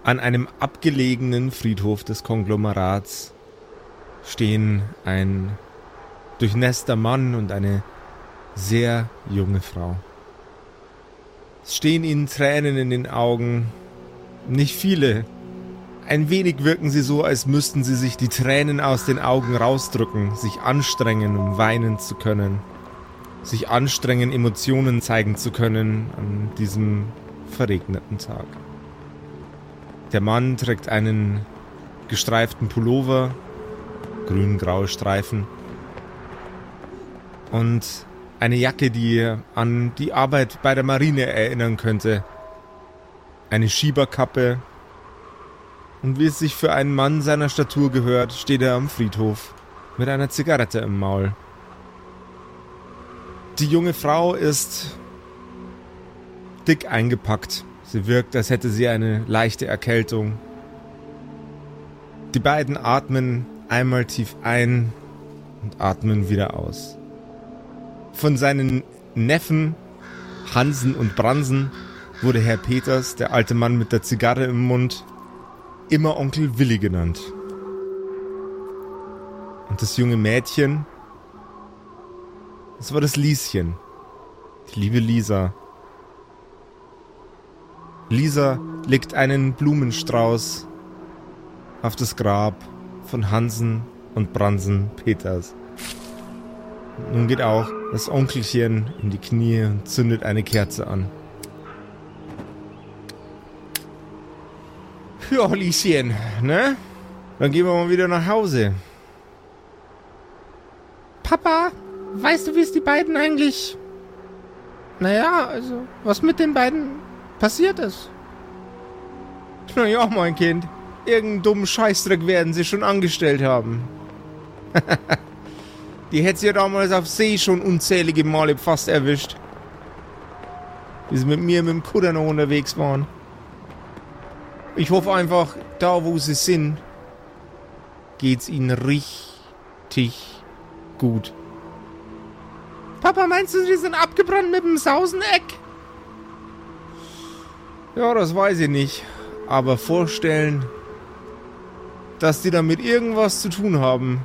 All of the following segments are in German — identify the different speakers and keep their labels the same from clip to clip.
Speaker 1: An einem abgelegenen Friedhof des Konglomerats stehen ein durchnässter Mann und eine sehr junge Frau. Es stehen ihnen Tränen in den Augen. Nicht viele. Ein wenig wirken sie so, als müssten sie sich die Tränen aus den Augen rausdrücken, sich anstrengen, um weinen zu können. Sich anstrengen, Emotionen zeigen zu können an diesem verregneten Tag. Der Mann trägt einen gestreiften Pullover, grün-graue Streifen und eine Jacke, die an die Arbeit bei der Marine erinnern könnte. Eine Schieberkappe. Und wie es sich für einen Mann seiner Statur gehört, steht er am Friedhof mit einer Zigarette im Maul. Die junge Frau ist dick eingepackt. Sie wirkt, als hätte sie eine leichte Erkältung. Die beiden atmen einmal tief ein und atmen wieder aus. Von seinen Neffen Hansen und Bransen wurde Herr Peters, der alte Mann mit der Zigarre im Mund, immer Onkel Willi genannt. Und das junge Mädchen, das war das Lieschen. Die liebe Lisa. Lisa legt einen Blumenstrauß auf das Grab von Hansen und Bransen Peters. Nun geht auch das Onkelchen in die Knie und zündet eine Kerze an. Ja, Lieschen, ne? Dann gehen wir mal wieder nach Hause. Papa, weißt du, wie es die beiden eigentlich... Naja, also, was mit den beiden passiert ist? Naja, mein Kind, irgendeinen dummen Scheißdreck werden sie schon angestellt haben. Die hätte sie ja damals auf See schon unzählige Male fast erwischt. Wie sie mit mir mit dem Kutter noch unterwegs waren. Ich hoffe einfach, da wo sie sind, geht's ihnen richtig gut. Papa, meinst du, sie sind abgebrannt mit dem Sauseneck? Ja, das weiß ich nicht. Aber vorstellen, dass die damit irgendwas zu tun haben,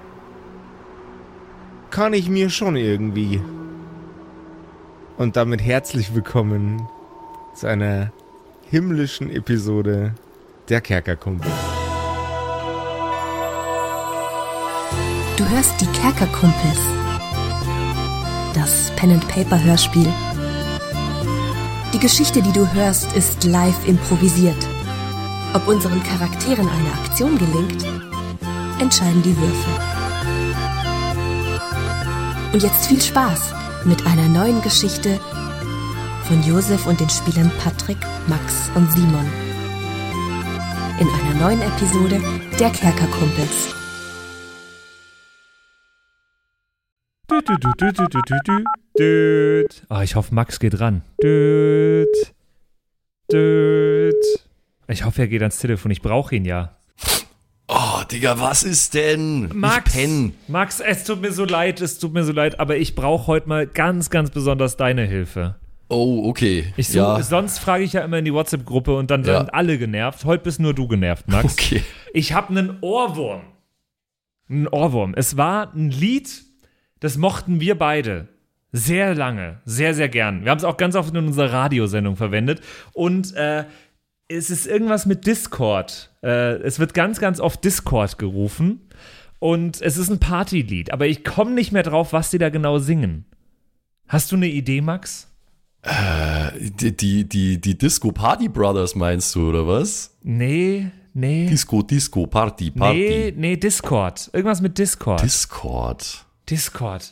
Speaker 1: kann ich mir schon irgendwie. Und damit herzlich willkommen zu einer himmlischen Episode der Kerkerkumpels.
Speaker 2: Du hörst die Kerkerkumpels. Das Pen-and-Paper-Hörspiel. Die Geschichte, die du hörst, ist live improvisiert. Ob unseren Charakteren eine Aktion gelingt, entscheiden die Würfel. Und jetzt viel Spaß mit einer neuen Geschichte von Josef und den Spielern Patrick, Max und Simon. In einer neuen Episode der Kerkerkumpels.
Speaker 3: Ich hoffe, Max geht ran. Ich hoffe, er geht ans Telefon. Ich brauche ihn ja.
Speaker 4: Oh, Digga, was ist denn?
Speaker 3: Max, es tut mir so leid, aber ich brauche heute mal ganz, ganz besonders deine Hilfe.
Speaker 4: Oh, okay.
Speaker 3: Sonst frage ich ja immer in die WhatsApp-Gruppe und dann sind alle genervt. Heute bist nur du genervt, Max.
Speaker 4: Okay.
Speaker 3: Ich habe einen Ohrwurm. Es war ein Lied, das mochten wir beide sehr lange, sehr, sehr gern. Wir haben es auch ganz oft in unserer Radiosendung verwendet. Und es ist irgendwas mit Discord. Es wird ganz, ganz oft Discord gerufen. Und es ist ein Partylied. Aber ich komme nicht mehr drauf, was die da genau singen. Hast du eine Idee, Max?
Speaker 4: Die Disco Party Brothers meinst du, oder was?
Speaker 3: Nee.
Speaker 4: Disco, Party.
Speaker 3: Nee, Discord. Irgendwas mit Discord.
Speaker 4: Discord.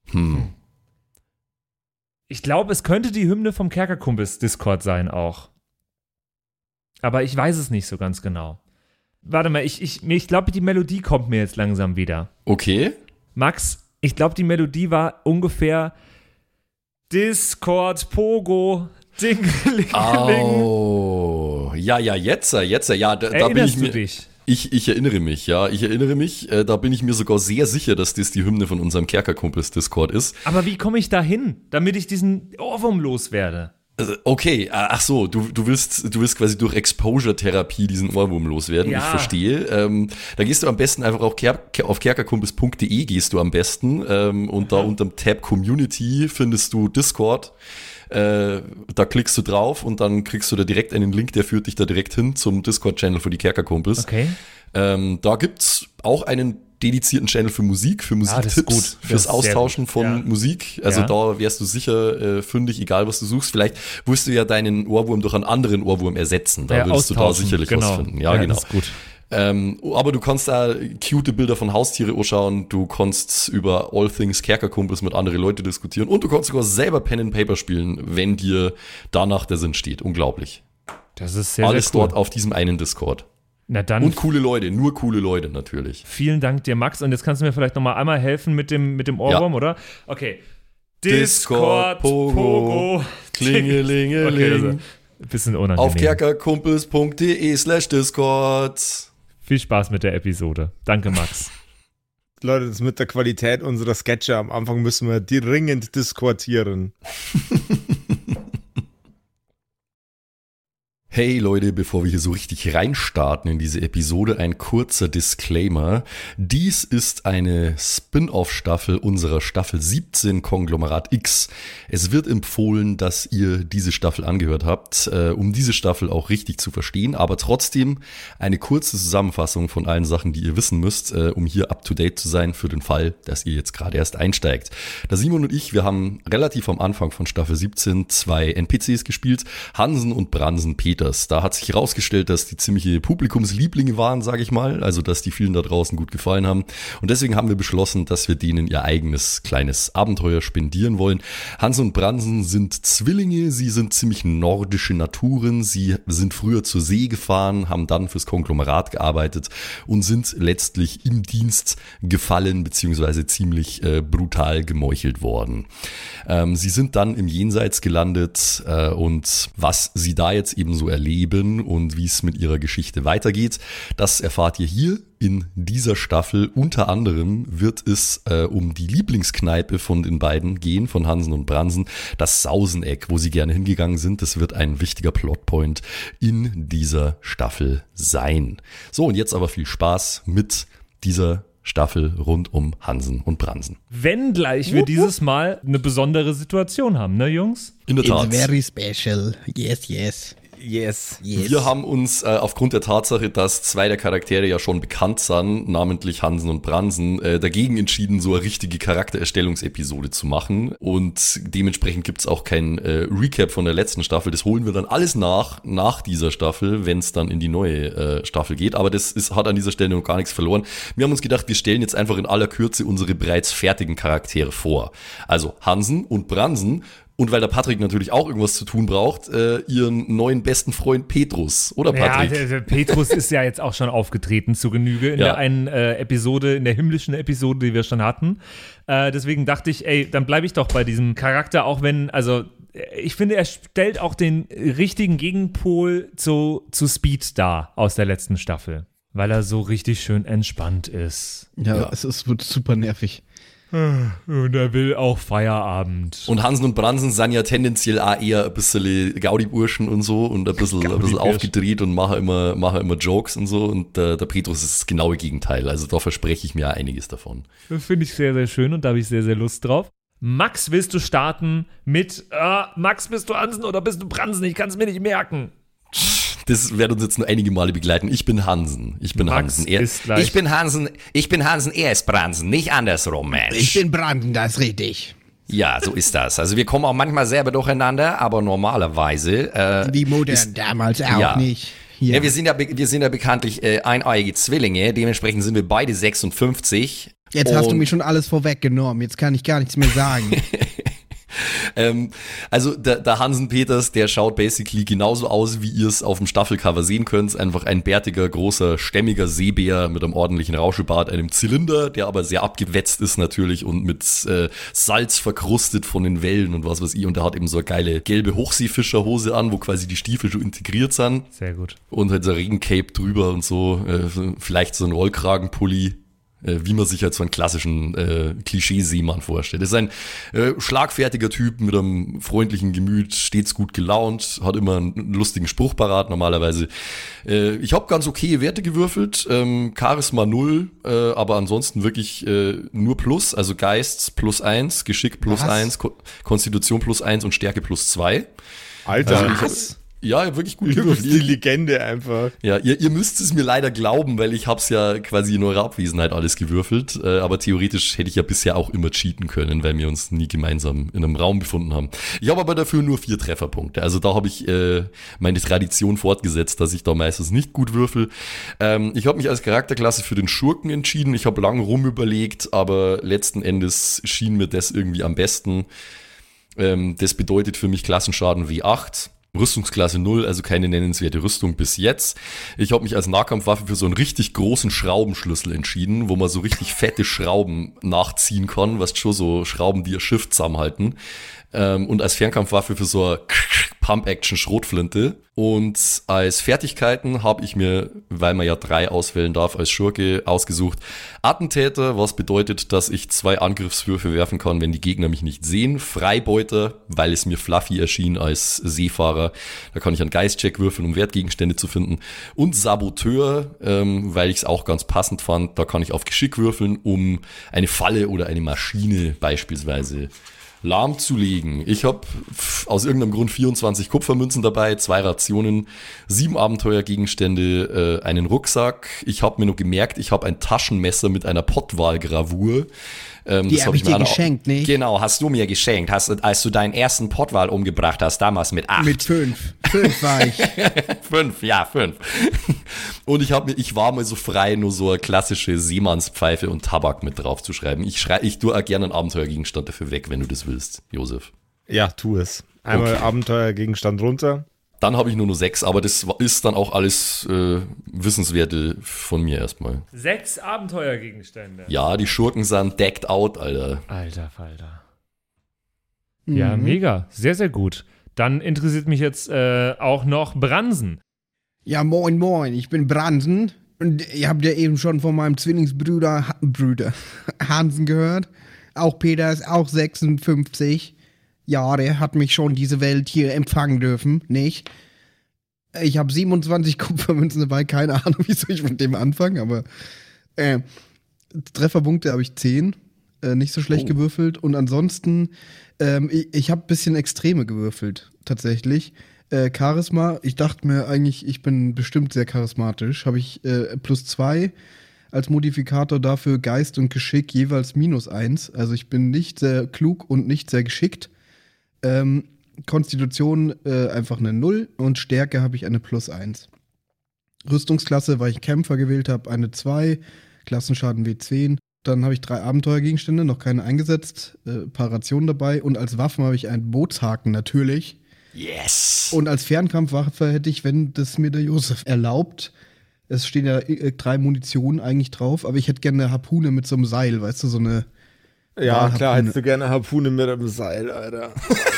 Speaker 3: Ich glaube, es könnte die Hymne vom Kerkerkumpels Discord sein auch. Aber ich weiß es nicht so ganz genau. Warte mal, ich glaube, die Melodie kommt mir jetzt langsam wieder.
Speaker 4: Okay.
Speaker 3: Max, ich glaube, die Melodie war ungefähr Discord, Pogo, Dingelingeling.
Speaker 4: Oh, ja, jetzt, da bin ich mir...
Speaker 3: Dich?
Speaker 4: Ich erinnere mich, da bin ich mir sogar sehr sicher, dass das die Hymne von unserem Kerkerkumpels Discord ist.
Speaker 3: Aber wie komme ich da hin, damit ich diesen Ohrwurm loswerde?
Speaker 4: Okay, ach so, du willst quasi durch Exposure-Therapie diesen Ohrwurm loswerden.
Speaker 3: Ja.
Speaker 4: Ich verstehe. Da gehst du am besten einfach auf kerkerkumpels.de gehst du am besten und da unterm Tab Community findest du Discord. Da klickst du drauf und dann kriegst du da direkt einen Link, der führt dich da direkt hin zum Discord-Channel für die Kerkerkumpels.
Speaker 3: Okay.
Speaker 4: Da gibt's auch einen dedizierten Channel für Musiktipps,
Speaker 3: das ist gut.
Speaker 4: fürs Austauschen von
Speaker 3: Ja.
Speaker 4: Musik. Also da wärst du sicher fündig, egal was du suchst. Vielleicht wirst du ja deinen Ohrwurm durch einen anderen Ohrwurm ersetzen. Da wirst du da sicherlich was finden. Ja, genau.
Speaker 3: Das ist gut.
Speaker 4: Aber du kannst da cute Bilder von Haustiere anschauen, du kannst über All Things Kerkerkumpels mit anderen Leuten diskutieren und du kannst sogar selber Pen and Paper spielen, wenn dir danach der Sinn steht. Unglaublich.
Speaker 3: Das ist sehr,
Speaker 4: Alles
Speaker 3: sehr cool.
Speaker 4: dort auf diesem einen Discord.
Speaker 3: Na dann,
Speaker 4: Und coole Leute, nur coole Leute natürlich.
Speaker 3: vielen Dank dir, Max. Und jetzt kannst du mir vielleicht nochmal einmal helfen mit dem Ohrwurm, oder? Okay.
Speaker 4: Discord, Pogo, Klingelingeling.
Speaker 3: Okay, also, ein bisschen unangenehm.
Speaker 4: Auf kerkerkumpels.de/Discord.
Speaker 3: Viel Spaß mit der Episode. Danke, Max.
Speaker 1: Leute, das mit der Qualität unserer Sketche am Anfang müssen wir dringend diskutieren.
Speaker 4: Hey Leute, bevor wir hier so richtig reinstarten in diese Episode, ein kurzer Disclaimer. Dies ist eine Spin-off-Staffel unserer Staffel 17 Konglomerat X. Es wird empfohlen, dass ihr diese Staffel angehört habt, um diese Staffel auch richtig zu verstehen, aber trotzdem eine kurze Zusammenfassung von allen Sachen, die ihr wissen müsst, um hier up-to-date zu sein für den Fall, dass ihr jetzt gerade erst einsteigt. Da Simon und ich, wir haben relativ am Anfang von Staffel 17 2 NPCs gespielt, Hansen und Bransen Peters. Da hat sich herausgestellt, dass die ziemliche Publikumslieblinge waren, sage ich mal, also dass die vielen da draußen gut gefallen haben. Und deswegen haben wir beschlossen, dass wir denen ihr eigenes kleines Abenteuer spendieren wollen. Hansen und Bransen sind Zwillinge, sie sind ziemlich nordische Naturen, sie sind früher zur See gefahren, haben dann fürs Konglomerat gearbeitet und sind letztlich im Dienst gefallen bzw. ziemlich brutal gemeuchelt worden. Sie sind dann im Jenseits gelandet und was sie da jetzt eben so erleben und wie es mit ihrer Geschichte weitergeht, das erfahrt ihr hier in dieser Staffel. Unter anderem wird es um die Lieblingskneipe von den beiden gehen, von Hansen und Bransen, das Sauseneck, wo sie gerne hingegangen sind. Das wird ein wichtiger Plotpoint in dieser Staffel sein. So, und jetzt aber viel Spaß mit dieser Staffel rund um Hansen und Bransen.
Speaker 3: Wenngleich wir dieses Mal eine besondere Situation haben, ne, Jungs?
Speaker 4: In der Tat.
Speaker 5: It's very special. Yes, yes.
Speaker 1: Yes.
Speaker 5: Yes.
Speaker 4: Wir haben uns aufgrund der Tatsache, dass zwei der Charaktere ja schon bekannt sind, namentlich Hansen und Bransen, dagegen entschieden, so eine richtige Charaktererstellungsepisode zu machen. Und dementsprechend gibt's auch kein Recap von der letzten Staffel. Das holen wir dann alles nach dieser Staffel, wenn es dann in die neue Staffel geht. Aber hat an dieser Stelle noch gar nichts verloren. Wir haben uns gedacht, wir stellen jetzt einfach in aller Kürze unsere bereits fertigen Charaktere vor. Also Hansen und Bransen. Und weil der Patrick natürlich auch irgendwas zu tun braucht, ihren neuen besten Freund Petrus, oder Patrick?
Speaker 3: Ja, der Petrus ist ja jetzt auch schon aufgetreten zu Genüge in der einen Episode, in der himmlischen Episode, die wir schon hatten. Deswegen dachte ich, ey, dann bleibe ich doch bei diesem Charakter, auch wenn, also ich finde, er stellt auch den richtigen Gegenpol zu Speed dar aus der letzten Staffel, weil er so richtig schön entspannt ist.
Speaker 5: Ja, es wird super nervig.
Speaker 3: Und er will auch Feierabend.
Speaker 4: Und Hansen und Bransen sind ja tendenziell auch eher ein bisschen Gaudi-Burschen und so und ein bisschen aufgedreht und machen immer Jokes und so. Und der Petrus ist das genaue Gegenteil. Also da verspreche ich mir einiges davon.
Speaker 3: Das finde ich sehr, sehr schön und da habe ich sehr, sehr Lust drauf. Max, willst du starten mit Max, bist du Hansen oder bist du Bransen? Ich kann es mir nicht merken.
Speaker 4: Das wird uns jetzt nur einige Male begleiten. Ich bin Hansen. Ich bin
Speaker 3: Max
Speaker 4: Hansen.
Speaker 3: ist gleich.
Speaker 6: Ich bin Hansen, er ist Bransen, nicht andersrum, Mensch.
Speaker 5: Ich bin Branden, das ist richtig.
Speaker 6: Ja, so ist das. Also wir kommen auch manchmal selber durcheinander, aber normalerweise
Speaker 5: Wie modern, damals auch
Speaker 6: ja.
Speaker 5: nicht.
Speaker 6: Ja, wir sind ja bekanntlich eineiige Zwillinge, dementsprechend sind wir beide 56.
Speaker 5: Jetzt hast du mir schon alles vorweggenommen, jetzt kann ich gar nichts mehr sagen.
Speaker 4: Also der Hansen Peters, der schaut basically genauso aus, wie ihr es auf dem Staffelcover sehen könnt. Einfach ein bärtiger, großer, stämmiger Seebär mit einem ordentlichen Rauschebart, einem Zylinder, der aber sehr abgewetzt ist natürlich und mit Salz verkrustet von den Wellen und was weiß ich. Und der hat eben so eine geile gelbe Hochseefischerhose an, wo quasi die Stiefel schon integriert sind.
Speaker 3: Sehr gut.
Speaker 4: Und halt so ein Regencape drüber und so, vielleicht so ein Rollkragenpulli. wie man sich halt so einen klassischen Klischee-Seemann vorstellt. Das ist ein schlagfertiger Typ mit einem freundlichen Gemüt, stets gut gelaunt, hat immer einen lustigen Spruch parat normalerweise. Ich habe ganz okay Werte gewürfelt, Charisma 0, aber ansonsten wirklich nur Plus, also Geist +1, Geschick +1, Konstitution +1 und Stärke +2.
Speaker 1: Alter,
Speaker 4: also ja, wirklich gut
Speaker 1: du bist die Legende einfach.
Speaker 4: Ja, ihr müsst es mir leider glauben, weil ich hab's ja quasi in eurer Abwesenheit alles gewürfelt. Aber theoretisch hätte ich ja bisher auch immer cheaten können, weil wir uns nie gemeinsam in einem Raum befunden haben. Ich habe aber dafür nur 4 Trefferpunkte. Also da habe ich meine Tradition fortgesetzt, dass ich da meistens nicht gut würfel. Ich habe mich als Charakterklasse für den Schurken entschieden. Ich habe lange rumüberlegt, aber letzten Endes schien mir das irgendwie am besten. Das bedeutet für mich Klassenschaden W8. Rüstungsklasse 0, also keine nennenswerte Rüstung bis jetzt. Ich habe mich als Nahkampfwaffe für so einen richtig großen Schraubenschlüssel entschieden, wo man so richtig fette Schrauben nachziehen kann, was schon so Schrauben, die ihr Schiff zusammenhalten. Und als Fernkampfwaffe für so eine Pump-Action-Schrotflinte. Und als Fertigkeiten habe ich mir, weil man ja 3 auswählen darf als Schurke, ausgesucht Attentäter, was bedeutet, dass ich 2 Angriffswürfe werfen kann, wenn die Gegner mich nicht sehen. Freibeuter, weil es mir fluffy erschien als Seefahrer. Da kann ich einen Geistcheck würfeln, um Wertgegenstände zu finden. Und Saboteur, weil ich es auch ganz passend fand. Da kann ich auf Geschick würfeln, um eine Falle oder eine Maschine beispielsweise lahmzulegen. Ich habe aus irgendeinem Grund 24 Kupfermünzen dabei, 2 Rationen, 7 Abenteuergegenstände, einen Rucksack. Ich habe mir noch gemerkt, ich habe ein Taschenmesser mit einer Pottwal-Gravur.
Speaker 5: Die habe ich dir geschenkt, nicht?
Speaker 6: Genau, hast du mir geschenkt, als du deinen ersten Pottwal umgebracht hast, damals mit 8.
Speaker 5: Mit 5. 5 war ich.
Speaker 6: 5, ja, 5.
Speaker 4: Und ich war mal so frei, nur so eine klassische Seemannspfeife und Tabak mit drauf zu schreiben. Ich tue auch gerne einen Abenteuergegenstand dafür weg, wenn du das willst, Josef.
Speaker 1: Ja, tu es. Einmal
Speaker 4: Okay.
Speaker 1: Abenteuergegenstand runter.
Speaker 4: Dann habe ich nur 6, aber das ist dann auch alles Wissenswerte von mir erstmal.
Speaker 3: 6 Abenteuergegenstände.
Speaker 4: Ja, die Schurken sind decked out, Alter.
Speaker 3: Alter Falter. Ja, mega. Sehr, sehr gut. Dann interessiert mich jetzt auch noch Bransen.
Speaker 5: Ja, moin, moin, ich bin Bransen. Und ihr habt ja eben schon von meinem Zwillingsbruder Hansen gehört. Auch Peter ist auch 56 Jahre, hat mich schon diese Welt hier empfangen dürfen, nicht? Ich habe 27 Kupfermünzen dabei, keine Ahnung, wie soll ich mit dem anfangen, aber Trefferpunkte habe ich 10, nicht so schlecht gewürfelt. Und ansonsten, ich habe ein bisschen Extreme gewürfelt, tatsächlich. Charisma, ich dachte mir eigentlich, ich bin bestimmt sehr charismatisch, habe ich +2 als Modifikator dafür Geist und Geschick jeweils -1. Also ich bin nicht sehr klug und nicht sehr geschickt. Konstitution einfach eine 0 und Stärke habe ich eine +1. Rüstungsklasse, weil ich Kämpfer gewählt habe, eine 2, Klassenschaden W10. Dann habe ich 3 Abenteuergegenstände, noch keine eingesetzt, paar Rationen dabei und als Waffen habe ich einen Bootshaken natürlich.
Speaker 6: Yes!
Speaker 5: Und als Fernkampfwaffe hätte ich, wenn das mir der Josef erlaubt, es stehen ja 3 Munitionen eigentlich drauf, aber ich hätte gerne eine Harpune mit so einem Seil, weißt du, so eine
Speaker 1: Ja,
Speaker 5: Walharpune.
Speaker 1: klar, hättest du gerne Harpune mit einem Seil, Alter.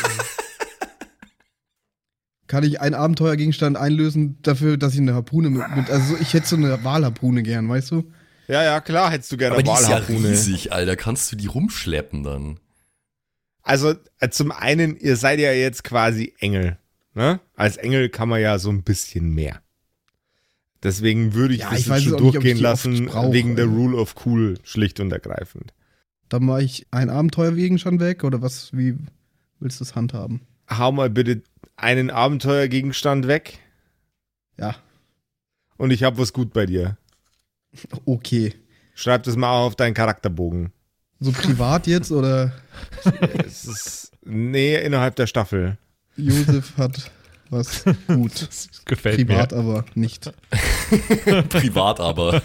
Speaker 5: Kann ich einen Abenteuergegenstand einlösen dafür, dass ich eine Harpune mit also ich hätte so eine Walharpune gern, weißt du?
Speaker 1: Ja, klar, hättest du gerne
Speaker 4: Aber die ist ja
Speaker 1: Walharpune.
Speaker 4: riesig, Alter. Kannst du die rumschleppen dann?
Speaker 1: Also, zum einen, ihr seid ja jetzt quasi Engel. Ne? Als Engel kann man ja so ein bisschen mehr. Deswegen würde ich
Speaker 5: Ja,
Speaker 1: das
Speaker 5: ich weiß
Speaker 1: jetzt schon
Speaker 5: auch nicht, ob ich
Speaker 1: durchgehen
Speaker 5: die oft
Speaker 1: lassen,
Speaker 5: brauche.
Speaker 1: wegen der Rule of Cool, schlicht und ergreifend.
Speaker 5: Dann mache ich einen Abenteuergegenstand weg oder was, wie willst du das handhaben?
Speaker 1: Hau mal bitte einen Abenteuergegenstand weg
Speaker 5: Ja,
Speaker 1: und ich hab was gut bei dir.
Speaker 5: okay.
Speaker 1: Schreib das mal auf deinen Charakterbogen.
Speaker 5: So privat jetzt oder
Speaker 1: Es ist, nee, innerhalb der Staffel.
Speaker 5: Josef hat was gut.
Speaker 3: Das gefällt
Speaker 5: Privat
Speaker 3: mir.
Speaker 5: aber nicht.
Speaker 4: Privat aber.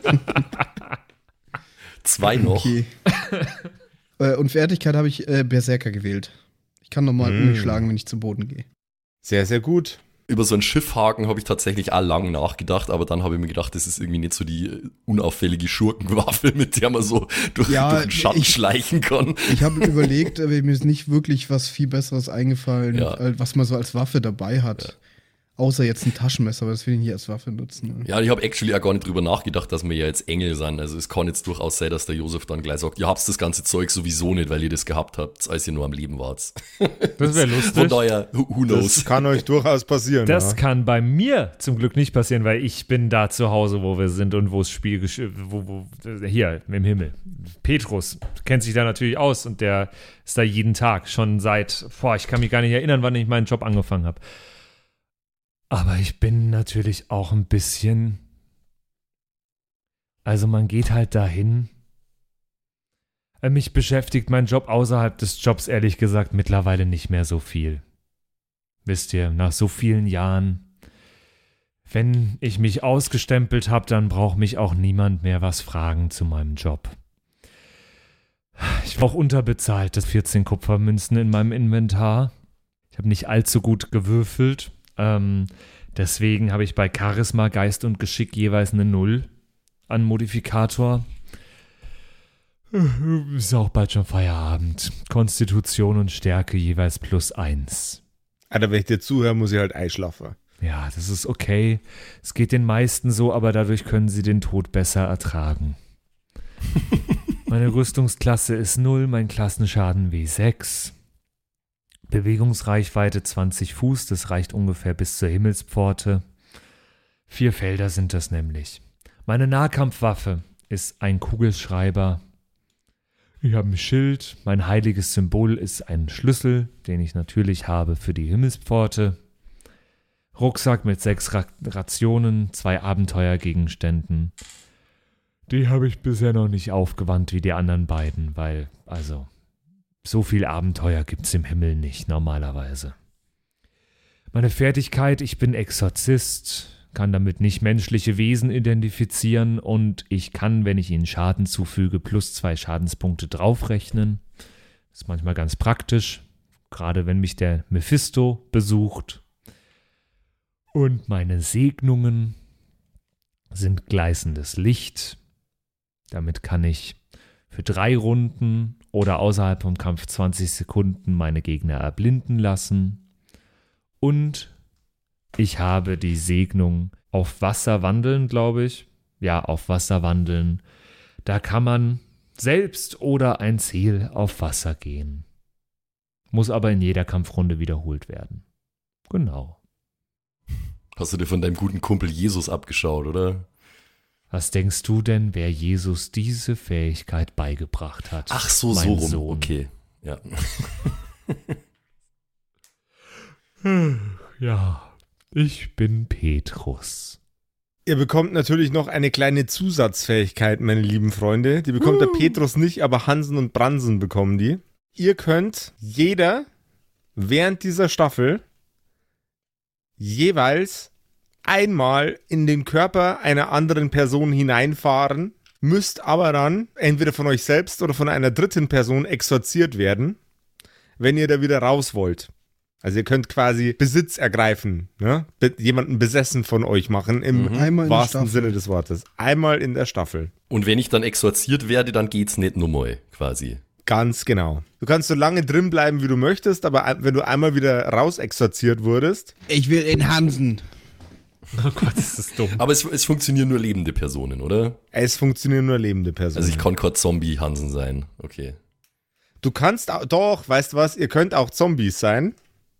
Speaker 4: 2 noch.
Speaker 5: Okay. Und Fertigkeit habe ich Berserker gewählt. Ich kann nochmal um mich schlagen, wenn ich zu Boden gehe.
Speaker 1: Sehr, sehr gut.
Speaker 4: Über so einen Schiffhaken habe ich tatsächlich auch lang nachgedacht, aber dann habe ich mir gedacht, das ist irgendwie nicht so die unauffällige Schurkenwaffe, mit der man so durch den Schatten schleichen kann.
Speaker 5: Ich habe überlegt, aber mir ist nicht wirklich was viel Besseres eingefallen,
Speaker 4: Ja.
Speaker 5: was man so als Waffe dabei hat.
Speaker 4: Ja.
Speaker 5: Außer jetzt ein Taschenmesser, aber das will ich nicht als Waffe nutzen.
Speaker 4: Ja, ich habe actually auch gar nicht drüber nachgedacht, dass wir ja jetzt Engel sind. Also es kann jetzt durchaus sein, dass der Josef dann gleich sagt, ihr habt das ganze Zeug sowieso nicht, weil ihr das gehabt habt, als ihr nur am Leben wart.
Speaker 3: Das wäre lustig.
Speaker 4: Von daher, who knows?
Speaker 1: Das kann euch durchaus passieren.
Speaker 3: Das
Speaker 1: ja.
Speaker 3: kann bei mir zum Glück nicht passieren, weil ich bin da zu Hause, wo wir sind und wo das Spiel, hier im Himmel. Petrus kennt sich da natürlich aus und der ist da jeden Tag, schon seit, ich kann mich gar nicht erinnern, wann ich meinen Job angefangen habe. Aber ich bin natürlich auch ein bisschen, also man geht halt dahin. Mich beschäftigt mein Job außerhalb des Jobs ehrlich gesagt mittlerweile nicht mehr so viel. Wisst ihr, nach so vielen Jahren, wenn ich mich ausgestempelt habe, dann braucht mich auch niemand mehr was fragen zu meinem Job. Ich war auch unterbezahlt, das 14 Kupfermünzen in meinem Inventar. Ich habe nicht allzu gut gewürfelt. Deswegen habe ich bei Charisma, Geist und Geschick jeweils eine 0 an Modifikator. Ist auch bald schon Feierabend. Konstitution und Stärke jeweils +1.
Speaker 1: Alter, wenn ich dir zuhöre, muss ich halt einschlafen.
Speaker 3: Ja, das ist okay. Es geht den meisten so, aber dadurch können sie den Tod besser ertragen. Meine Rüstungsklasse ist 0, mein Klassenschaden W6. Bewegungsreichweite 20 Fuß, das reicht ungefähr bis zur Himmelspforte. 4 Felder sind das nämlich. Meine Nahkampfwaffe ist ein Kugelschreiber. Ich habe ein Schild, mein heiliges Symbol ist ein Schlüssel, den ich natürlich habe für die Himmelspforte. Rucksack mit 6 Rationen, 2 Abenteuergegenständen. Die habe ich bisher noch nicht aufgewandt wie die anderen beiden, weil, so viel Abenteuer gibt's im Himmel nicht normalerweise. Meine Fertigkeit, ich bin Exorzist, kann damit nicht menschliche Wesen identifizieren und ich kann, wenn ich ihnen Schaden zufüge, +2 Schadenspunkte draufrechnen. Das ist manchmal ganz praktisch, gerade wenn mich der Mephisto besucht. Und meine Segnungen sind gleißendes Licht. Damit kann ich für 3 Runden oder außerhalb vom Kampf 20 Sekunden meine Gegner erblinden lassen. Und ich habe die Segnung auf Wasser wandeln, glaube ich. Ja, auf Wasser wandeln. Da kann man selbst oder ein Ziel auf Wasser gehen. Muss aber in jeder Kampfrunde wiederholt werden. Genau.
Speaker 4: Hast du dir von deinem guten Kumpel Jesus abgeschaut, oder?
Speaker 3: Was denkst du denn, wer Jesus diese Fähigkeit beigebracht hat?
Speaker 4: Ach so,
Speaker 3: mein
Speaker 4: so rum.
Speaker 3: Sohn.
Speaker 4: Okay, ja.
Speaker 3: Ja, ich bin Petrus.
Speaker 1: Ihr bekommt natürlich noch eine kleine Zusatzfähigkeit, meine lieben Freunde. Die bekommt der Petrus nicht, aber Hansen und Bransen bekommen die. Ihr könnt jeder während dieser Staffel jeweils einmal in den Körper einer anderen Person hineinfahren, müsst aber dann entweder von euch selbst oder von einer dritten Person exorziert werden, wenn ihr da wieder raus wollt. Also ihr könnt quasi Besitz ergreifen, ne? Jemanden besessen von euch machen, im wahrsten Sinne des Wortes. Einmal in der Staffel.
Speaker 4: Und wenn ich dann exorziert werde, dann geht's nicht nochmal, quasi.
Speaker 1: Ganz genau. Du kannst so lange drin bleiben, wie du möchtest, aber wenn du einmal wieder raus exorziert wurdest...
Speaker 5: Ich will in Hansen.
Speaker 3: Oh Gott, ist das dumm.
Speaker 4: Aber es funktionieren nur lebende Personen, oder?
Speaker 1: Es funktionieren nur lebende Personen.
Speaker 4: Also ich kann kein Zombie-Hansen sein, okay.
Speaker 1: Du kannst auch, doch, weißt du was, ihr könnt auch Zombies sein.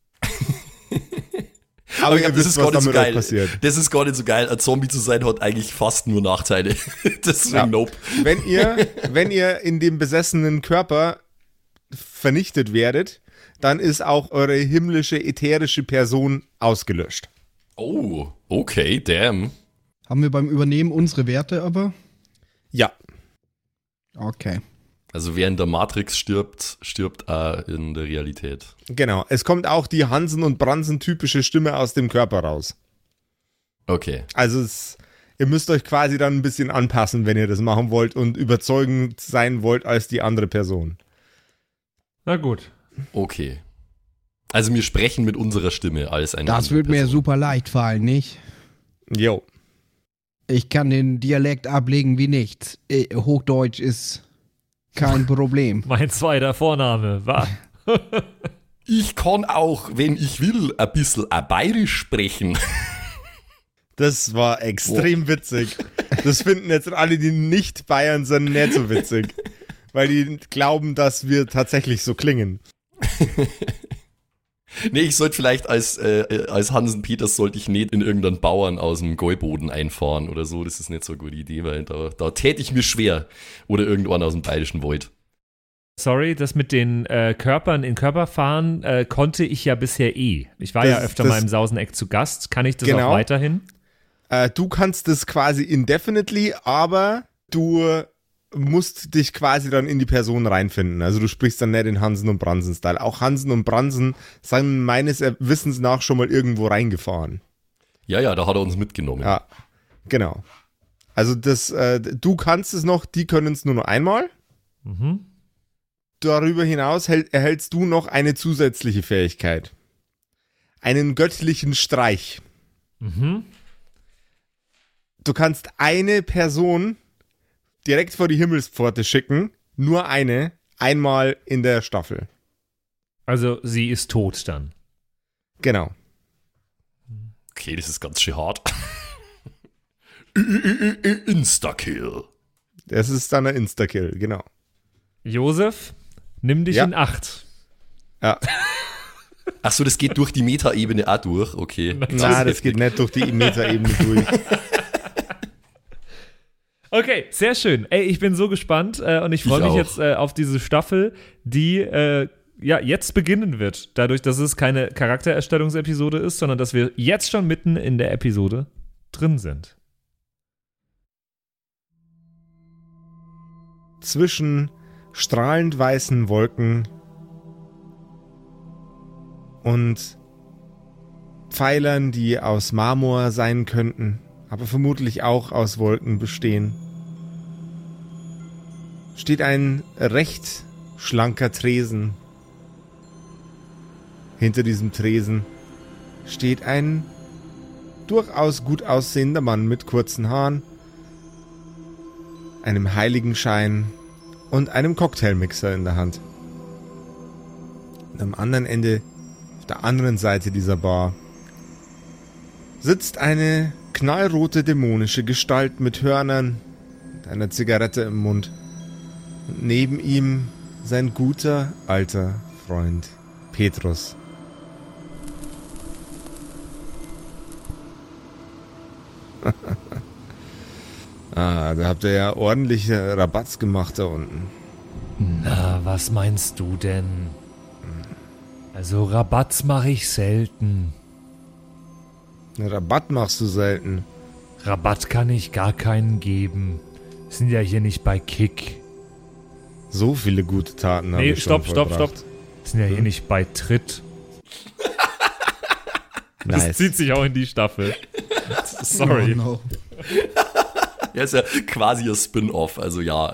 Speaker 1: Aber
Speaker 4: ich glaub, das ist gar nicht so geil.
Speaker 1: Passiert.
Speaker 4: Das ist gar nicht so geil. Ein Zombie zu sein hat eigentlich fast nur Nachteile. Deswegen
Speaker 1: Ja.
Speaker 4: nope.
Speaker 1: Wenn ihr in dem besessenen Körper vernichtet werdet, dann ist auch eure himmlische, ätherische Person ausgelöscht.
Speaker 4: Oh, okay, damn.
Speaker 5: Haben wir beim Übernehmen unsere Werte aber?
Speaker 1: Ja.
Speaker 5: Okay.
Speaker 4: Also wer in der Matrix stirbt, stirbt auch in der Realität.
Speaker 1: Genau. Es kommt auch die Hansen- und Bransen-typische Stimme aus dem Körper raus.
Speaker 4: Okay.
Speaker 1: Also ihr müsst euch quasi dann ein bisschen anpassen, wenn ihr das machen wollt und überzeugend sein wollt als die andere Person.
Speaker 3: Na gut.
Speaker 4: Okay. Also wir sprechen mit unserer Stimme als eine
Speaker 5: Das
Speaker 4: andere
Speaker 5: wird mir
Speaker 4: Person.
Speaker 5: super leicht fallen, nicht?
Speaker 1: Jo.
Speaker 5: Ich kann den Dialekt ablegen wie nichts. Hochdeutsch ist kein Problem.
Speaker 3: Mein zweiter Vorname war.
Speaker 4: Ich kann auch, wenn ich will, ein bisschen bayerisch sprechen.
Speaker 1: Das war extrem witzig. Das finden jetzt alle, die nicht Bayern sind, nicht so witzig. Weil die glauben, dass wir tatsächlich so klingen.
Speaker 4: Nee, ich sollte vielleicht als Hansen Peters sollte ich nicht in irgendeinen Bauern aus dem Gäuboden einfahren oder so. Das ist nicht so eine gute Idee, weil da täte ich mir schwer. Oder irgendwann aus dem bayerischen Wald.
Speaker 3: Sorry, das mit den Körpern in Körper fahren konnte ich ja bisher eh. Ich war ja öfter mal im Sauseneck zu Gast. Kann ich das auch weiterhin?
Speaker 1: Du kannst das quasi indefinitely, aber du musst dich quasi dann in die Person reinfinden. Also du sprichst dann nicht in Hansen und Bransen-Style. Auch Hansen und Bransen sind meines Wissens nach schon mal irgendwo reingefahren.
Speaker 4: Ja, da hat er uns mitgenommen.
Speaker 1: Ja, genau. Also du kannst es noch, die können es nur noch einmal.
Speaker 3: Mhm.
Speaker 1: Darüber hinaus erhältst du noch eine zusätzliche Fähigkeit. Einen göttlichen Streich.
Speaker 3: Mhm.
Speaker 1: Du kannst eine Person direkt vor die Himmelspforte schicken, nur einmal in der Staffel.
Speaker 3: Also sie ist tot dann.
Speaker 1: Genau.
Speaker 4: Okay, das ist ganz schön hart. Instakill.
Speaker 1: Das ist dann ein Instakill, genau.
Speaker 3: Josef, nimm dich in Acht.
Speaker 1: Ja.
Speaker 4: Achso, das geht durch die Meta-Ebene auch durch, okay.
Speaker 1: Nein, das geht nicht durch die Meta-Ebene durch.
Speaker 3: Okay, sehr schön. Ey, ich bin so gespannt und ich freue mich jetzt auf diese Staffel, die jetzt beginnen wird. Dadurch, dass es keine Charaktererstellungsepisode ist, sondern dass wir jetzt schon mitten in der Episode drin sind.
Speaker 1: Zwischen strahlend weißen Wolken und Pfeilern, die aus Marmor sein könnten, aber vermutlich auch aus Wolken bestehen, steht ein recht schlanker Tresen. Hinter diesem Tresen steht ein durchaus gut aussehender Mann mit kurzen Haaren, einem Heiligenschein und einem Cocktailmixer in der Hand. Und am anderen Ende, auf der anderen Seite dieser Bar, sitzt eine knallrote dämonische Gestalt mit Hörnern und einer Zigarette im Mund. Und neben ihm sein guter, alter Freund Petrus. Da habt ihr ja ordentlich Rabatz gemacht da unten.
Speaker 3: Na, was meinst du denn? Also Rabatz mache ich selten.
Speaker 1: Rabatt machst du selten.
Speaker 3: Rabatt kann ich gar keinen geben. Wir sind ja hier nicht bei Kick.
Speaker 1: So viele gute Taten habe ich schon vollbracht.
Speaker 3: Stopp. Wir sind ja hier nicht bei Tritt. Das
Speaker 1: Nice.
Speaker 3: zieht sich auch in die Staffel. Sorry.
Speaker 5: Oh, no.
Speaker 4: Ja, ist ja quasi ein Spin-off, also ja.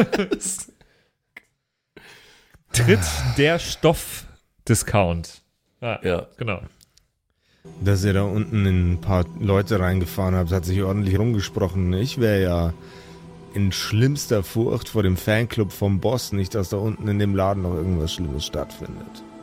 Speaker 3: Tritt der Stoff-Discount.
Speaker 4: Ja.
Speaker 3: Genau.
Speaker 1: Dass ihr da unten in ein paar Leute reingefahren habt, hat sich ordentlich rumgesprochen. Ich wäre ja in schlimmster Furcht vor dem Fanclub vom Boss, nicht, dass da unten in dem Laden noch irgendwas Schlimmes stattfindet.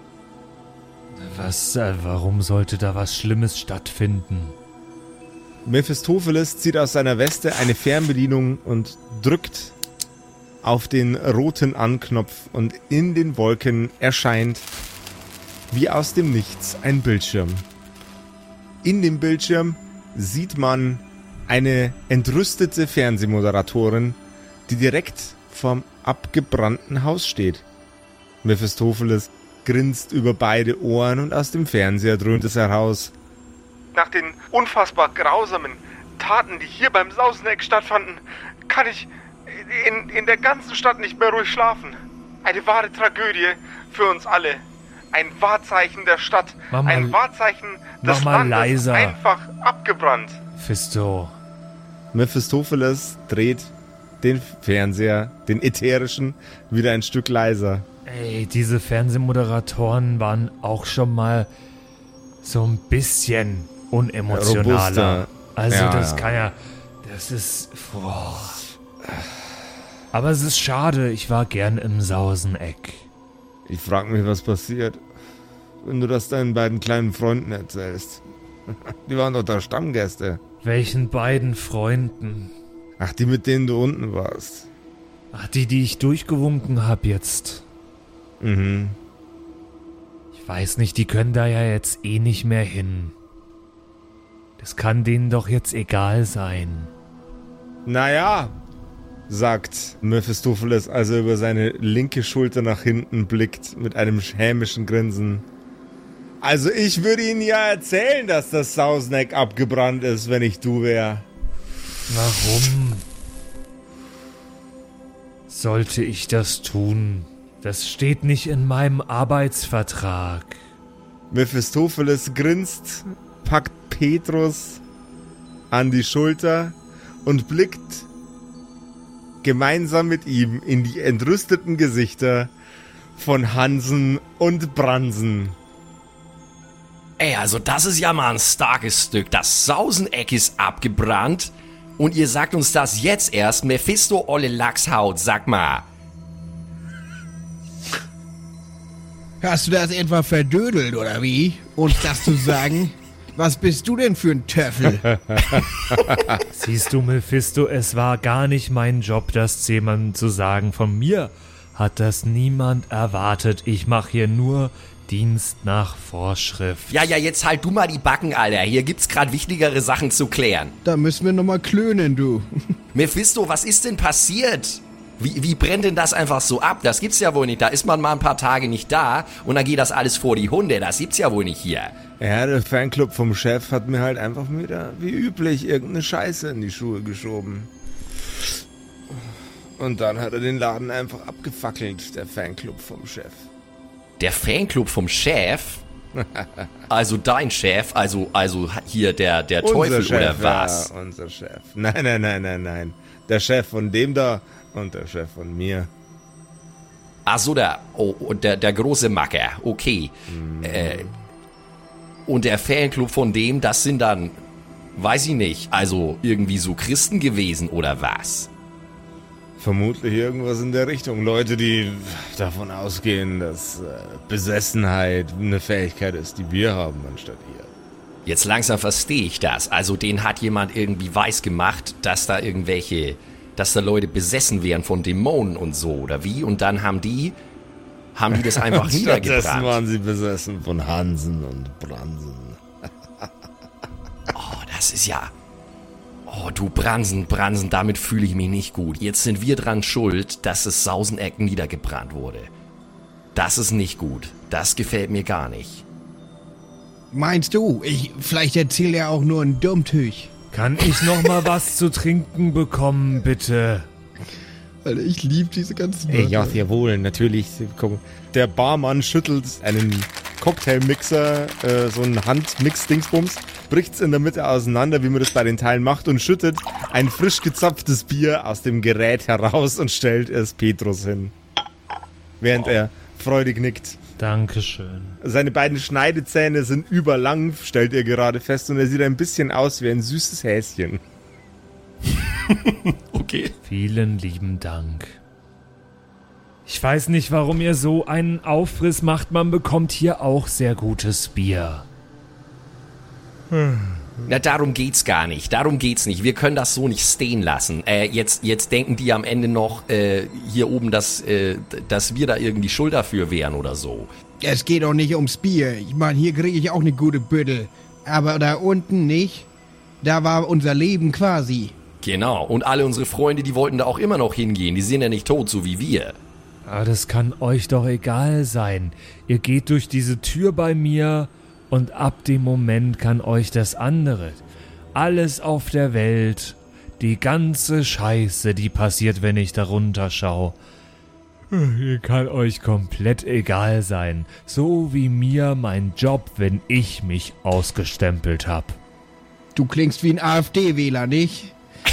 Speaker 3: Warum sollte da was Schlimmes stattfinden?
Speaker 1: Mephistopheles zieht aus seiner Weste eine Fernbedienung und drückt auf den roten Anknopf und in den Wolken erscheint wie aus dem Nichts ein Bildschirm. In dem Bildschirm sieht man eine entrüstete Fernsehmoderatorin, die direkt vorm abgebrannten Haus steht. Mephistopheles grinst über beide Ohren und aus dem Fernseher dröhnt es heraus. Nach den unfassbar grausamen Taten, die hier beim Sauseneck stattfanden, kann ich in der ganzen Stadt nicht mehr ruhig schlafen. Eine wahre Tragödie für uns alle. Ein Wahrzeichen der Stadt. Ein Wahrzeichen des Landes.
Speaker 3: Leiser.
Speaker 1: Einfach abgebrannt.
Speaker 3: Fisto.
Speaker 1: Mephistopheles dreht den Fernseher, den ätherischen, wieder ein Stück leiser.
Speaker 3: Ey, diese Fernsehmoderatoren waren auch schon mal so ein bisschen unemotionaler.
Speaker 1: Robuster.
Speaker 3: Also
Speaker 1: Ja,
Speaker 3: das
Speaker 1: ja.
Speaker 3: kann ja, das ist, aber es ist schade, ich war gern im Sauseneck.
Speaker 1: Ich frage mich, was passiert. wenn du das deinen beiden kleinen Freunden erzählst. Die waren doch da Stammgäste.
Speaker 3: Welchen beiden Freunden?
Speaker 1: Ach, die, mit denen du unten warst.
Speaker 3: Ach, die ich durchgewunken hab jetzt.
Speaker 1: Mhm.
Speaker 3: Ich weiß nicht, die können da ja jetzt eh nicht mehr hin. Das kann denen doch jetzt egal sein.
Speaker 1: Naja, sagt Mephistopheles, als er über seine linke Schulter nach hinten blickt, mit einem hämischen Grinsen. Also ich würde Ihnen ja erzählen, dass das Sauseneck abgebrannt ist, wenn ich du wär.
Speaker 3: Warum sollte ich das tun? Das steht nicht in meinem Arbeitsvertrag.
Speaker 1: Mephistopheles grinst, packt Petrus an die Schulter und blickt gemeinsam mit ihm in die entrüsteten Gesichter von Hansen und Bransen.
Speaker 6: Ey, also das ist ja mal ein starkes Stück. Das Sauseneck ist abgebrannt und ihr sagt uns das jetzt erst. Mephisto olle Lachshaut, sag mal.
Speaker 5: Hast du das etwa verdödelt, oder wie? Uns das zu sagen? Was bist du denn für ein Töffel?
Speaker 3: Siehst du, Mephisto, es war gar nicht mein Job, das jemandem zu sagen. Von mir hat das niemand erwartet. Ich mache hier nur Dienst nach Vorschrift.
Speaker 6: Ja, jetzt halt du mal die Backen, Alter. Hier gibt's gerade wichtigere Sachen zu klären.
Speaker 5: Da müssen wir nochmal klönen, du.
Speaker 6: Mephisto, was ist denn passiert? Wie brennt denn das einfach so ab? Das gibt's ja wohl nicht. Da ist man mal ein paar Tage nicht da und dann geht das alles vor die Hunde. Das gibt's ja wohl nicht hier.
Speaker 1: Ja, der Fanclub vom Chef hat mir halt einfach wieder, wie üblich, irgendeine Scheiße in die Schuhe geschoben. Und dann hat er den Laden einfach abgefackelt, der Fanclub vom Chef.
Speaker 6: Der Fanclub vom Chef? Also dein Chef? Also hier der Teufel
Speaker 1: Chef,
Speaker 6: oder was?
Speaker 1: Ja, unser Chef. Nein. Der Chef von dem da und der Chef von mir.
Speaker 6: Ach so, der große Macker. Okay. Und der Fanclub von dem, das sind dann, weiß ich nicht, also irgendwie so Christen gewesen oder was?
Speaker 1: Vermutlich irgendwas in der Richtung. Leute, die davon ausgehen, dass Besessenheit eine Fähigkeit ist, die wir haben, anstatt ihr.
Speaker 6: Jetzt langsam verstehe ich das. Also den hat jemand irgendwie weiß gemacht, dass da Leute besessen wären von Dämonen und so, oder wie? Und dann haben die das einfach niedergebrannt.
Speaker 1: Stattdessen waren sie besessen von Hansen und Bransen.
Speaker 6: Oh, das ist ja... Oh, du Bransen, damit fühle ich mich nicht gut. Jetzt sind wir dran schuld, dass das Sauseneck niedergebrannt wurde. Das ist nicht gut. Das gefällt mir gar nicht.
Speaker 5: Meinst du? Vielleicht erzählt er auch nur ein Dummtüch.
Speaker 3: Kann ich noch mal was zu trinken bekommen, bitte?
Speaker 5: Alter, ich liebe diese ganzen
Speaker 1: Ja, sehr wohl, natürlich. Der Barmann schüttelt einen Cocktailmixer, so einen Handmix-Dingsbums, bricht's in der Mitte auseinander, wie man das bei den Teilen macht, und schüttet ein frisch gezapftes Bier aus dem Gerät heraus und stellt es Petrus hin. Während er freudig nickt.
Speaker 3: Dankeschön.
Speaker 1: Seine beiden Schneidezähne sind überlang, stellt er gerade fest, und er sieht ein bisschen aus wie ein süßes Häschen.
Speaker 6: Okay.
Speaker 3: Vielen lieben Dank. Ich weiß nicht, warum ihr so einen Aufriss macht. Man bekommt hier auch sehr gutes Bier.
Speaker 6: Na, darum geht's gar nicht. Darum geht's nicht. Wir können das so nicht stehen lassen. Jetzt denken die am Ende noch hier oben, dass wir da irgendwie schuld dafür wären oder so.
Speaker 5: Es geht doch nicht ums Bier. Ich meine, hier kriege ich auch eine gute Büttel. Aber da unten nicht. Da war unser Leben quasi.
Speaker 6: Genau. Und alle unsere Freunde, die wollten da auch immer noch hingehen. Die sind ja nicht tot, so wie wir.
Speaker 3: Aber das kann euch doch egal sein. Ihr geht durch diese Tür bei mir und ab dem Moment kann euch das andere. Alles auf der Welt, die ganze Scheiße, die passiert, wenn ich da runterschaue. Ihr kann euch komplett egal sein. So wie mir mein Job, wenn ich mich ausgestempelt hab.
Speaker 5: Du klingst wie ein AfD-Wähler, nicht?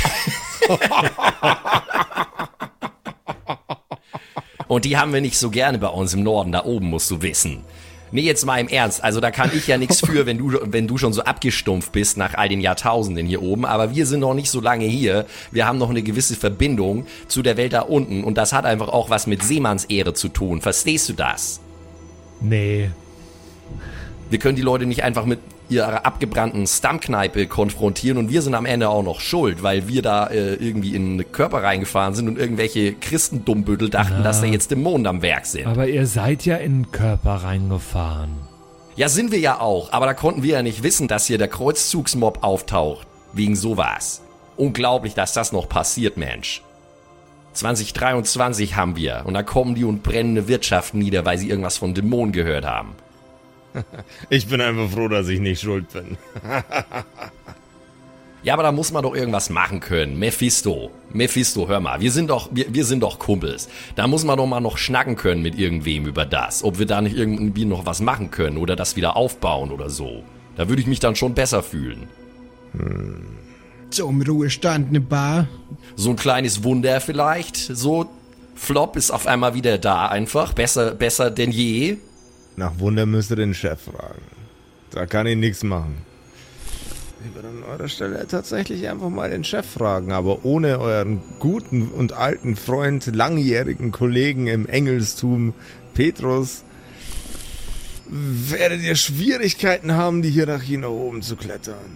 Speaker 6: Und die haben wir nicht so gerne bei uns im Norden, da oben, musst du wissen. Nee, jetzt mal im Ernst, also da kann ich ja nichts für, wenn du schon so abgestumpft bist nach all den Jahrtausenden hier oben, aber wir sind noch nicht so lange hier, wir haben noch eine gewisse Verbindung zu der Welt da unten und das hat einfach auch was mit Seemannsehre zu tun, verstehst du das?
Speaker 3: Nee.
Speaker 6: Wir können die Leute nicht einfach mit ihrer abgebrannten Stammkneipe konfrontieren und wir sind am Ende auch noch schuld, weil wir da irgendwie in den Körper reingefahren sind und irgendwelche Christendummbüttel dachten, dass da jetzt Dämonen am Werk sind.
Speaker 3: Aber ihr seid ja in den Körper reingefahren.
Speaker 6: Ja, sind wir ja auch, aber da konnten wir ja nicht wissen, dass hier der Kreuzzugsmob auftaucht. Wegen sowas. Unglaublich, dass das noch passiert, Mensch. 2023 haben wir und da kommen die und brennen eine Wirtschaft nieder, weil sie irgendwas von Dämonen gehört haben.
Speaker 1: Ich bin einfach froh, dass ich nicht schuld bin.
Speaker 6: Ja, aber da muss man doch irgendwas machen können. Mephisto, hör mal, wir sind doch Kumpels. Da muss man doch mal noch schnacken können mit irgendwem über das. Ob wir da nicht irgendwie noch was machen können oder das wieder aufbauen oder so. Da würde ich mich dann schon besser fühlen.
Speaker 5: Zum Ruhestand eine Bar.
Speaker 6: So ein kleines Wunder vielleicht. So, Flop ist auf einmal wieder da einfach. Besser denn je.
Speaker 1: Nach Wunder müsst ihr den Chef fragen. Da kann ich nichts machen. Ich würde an eurer Stelle tatsächlich einfach mal den Chef fragen, aber ohne euren guten und alten Freund, langjährigen Kollegen im Engelstum, Petrus, werdet ihr Schwierigkeiten haben, die Hierarchie nach oben zu klettern.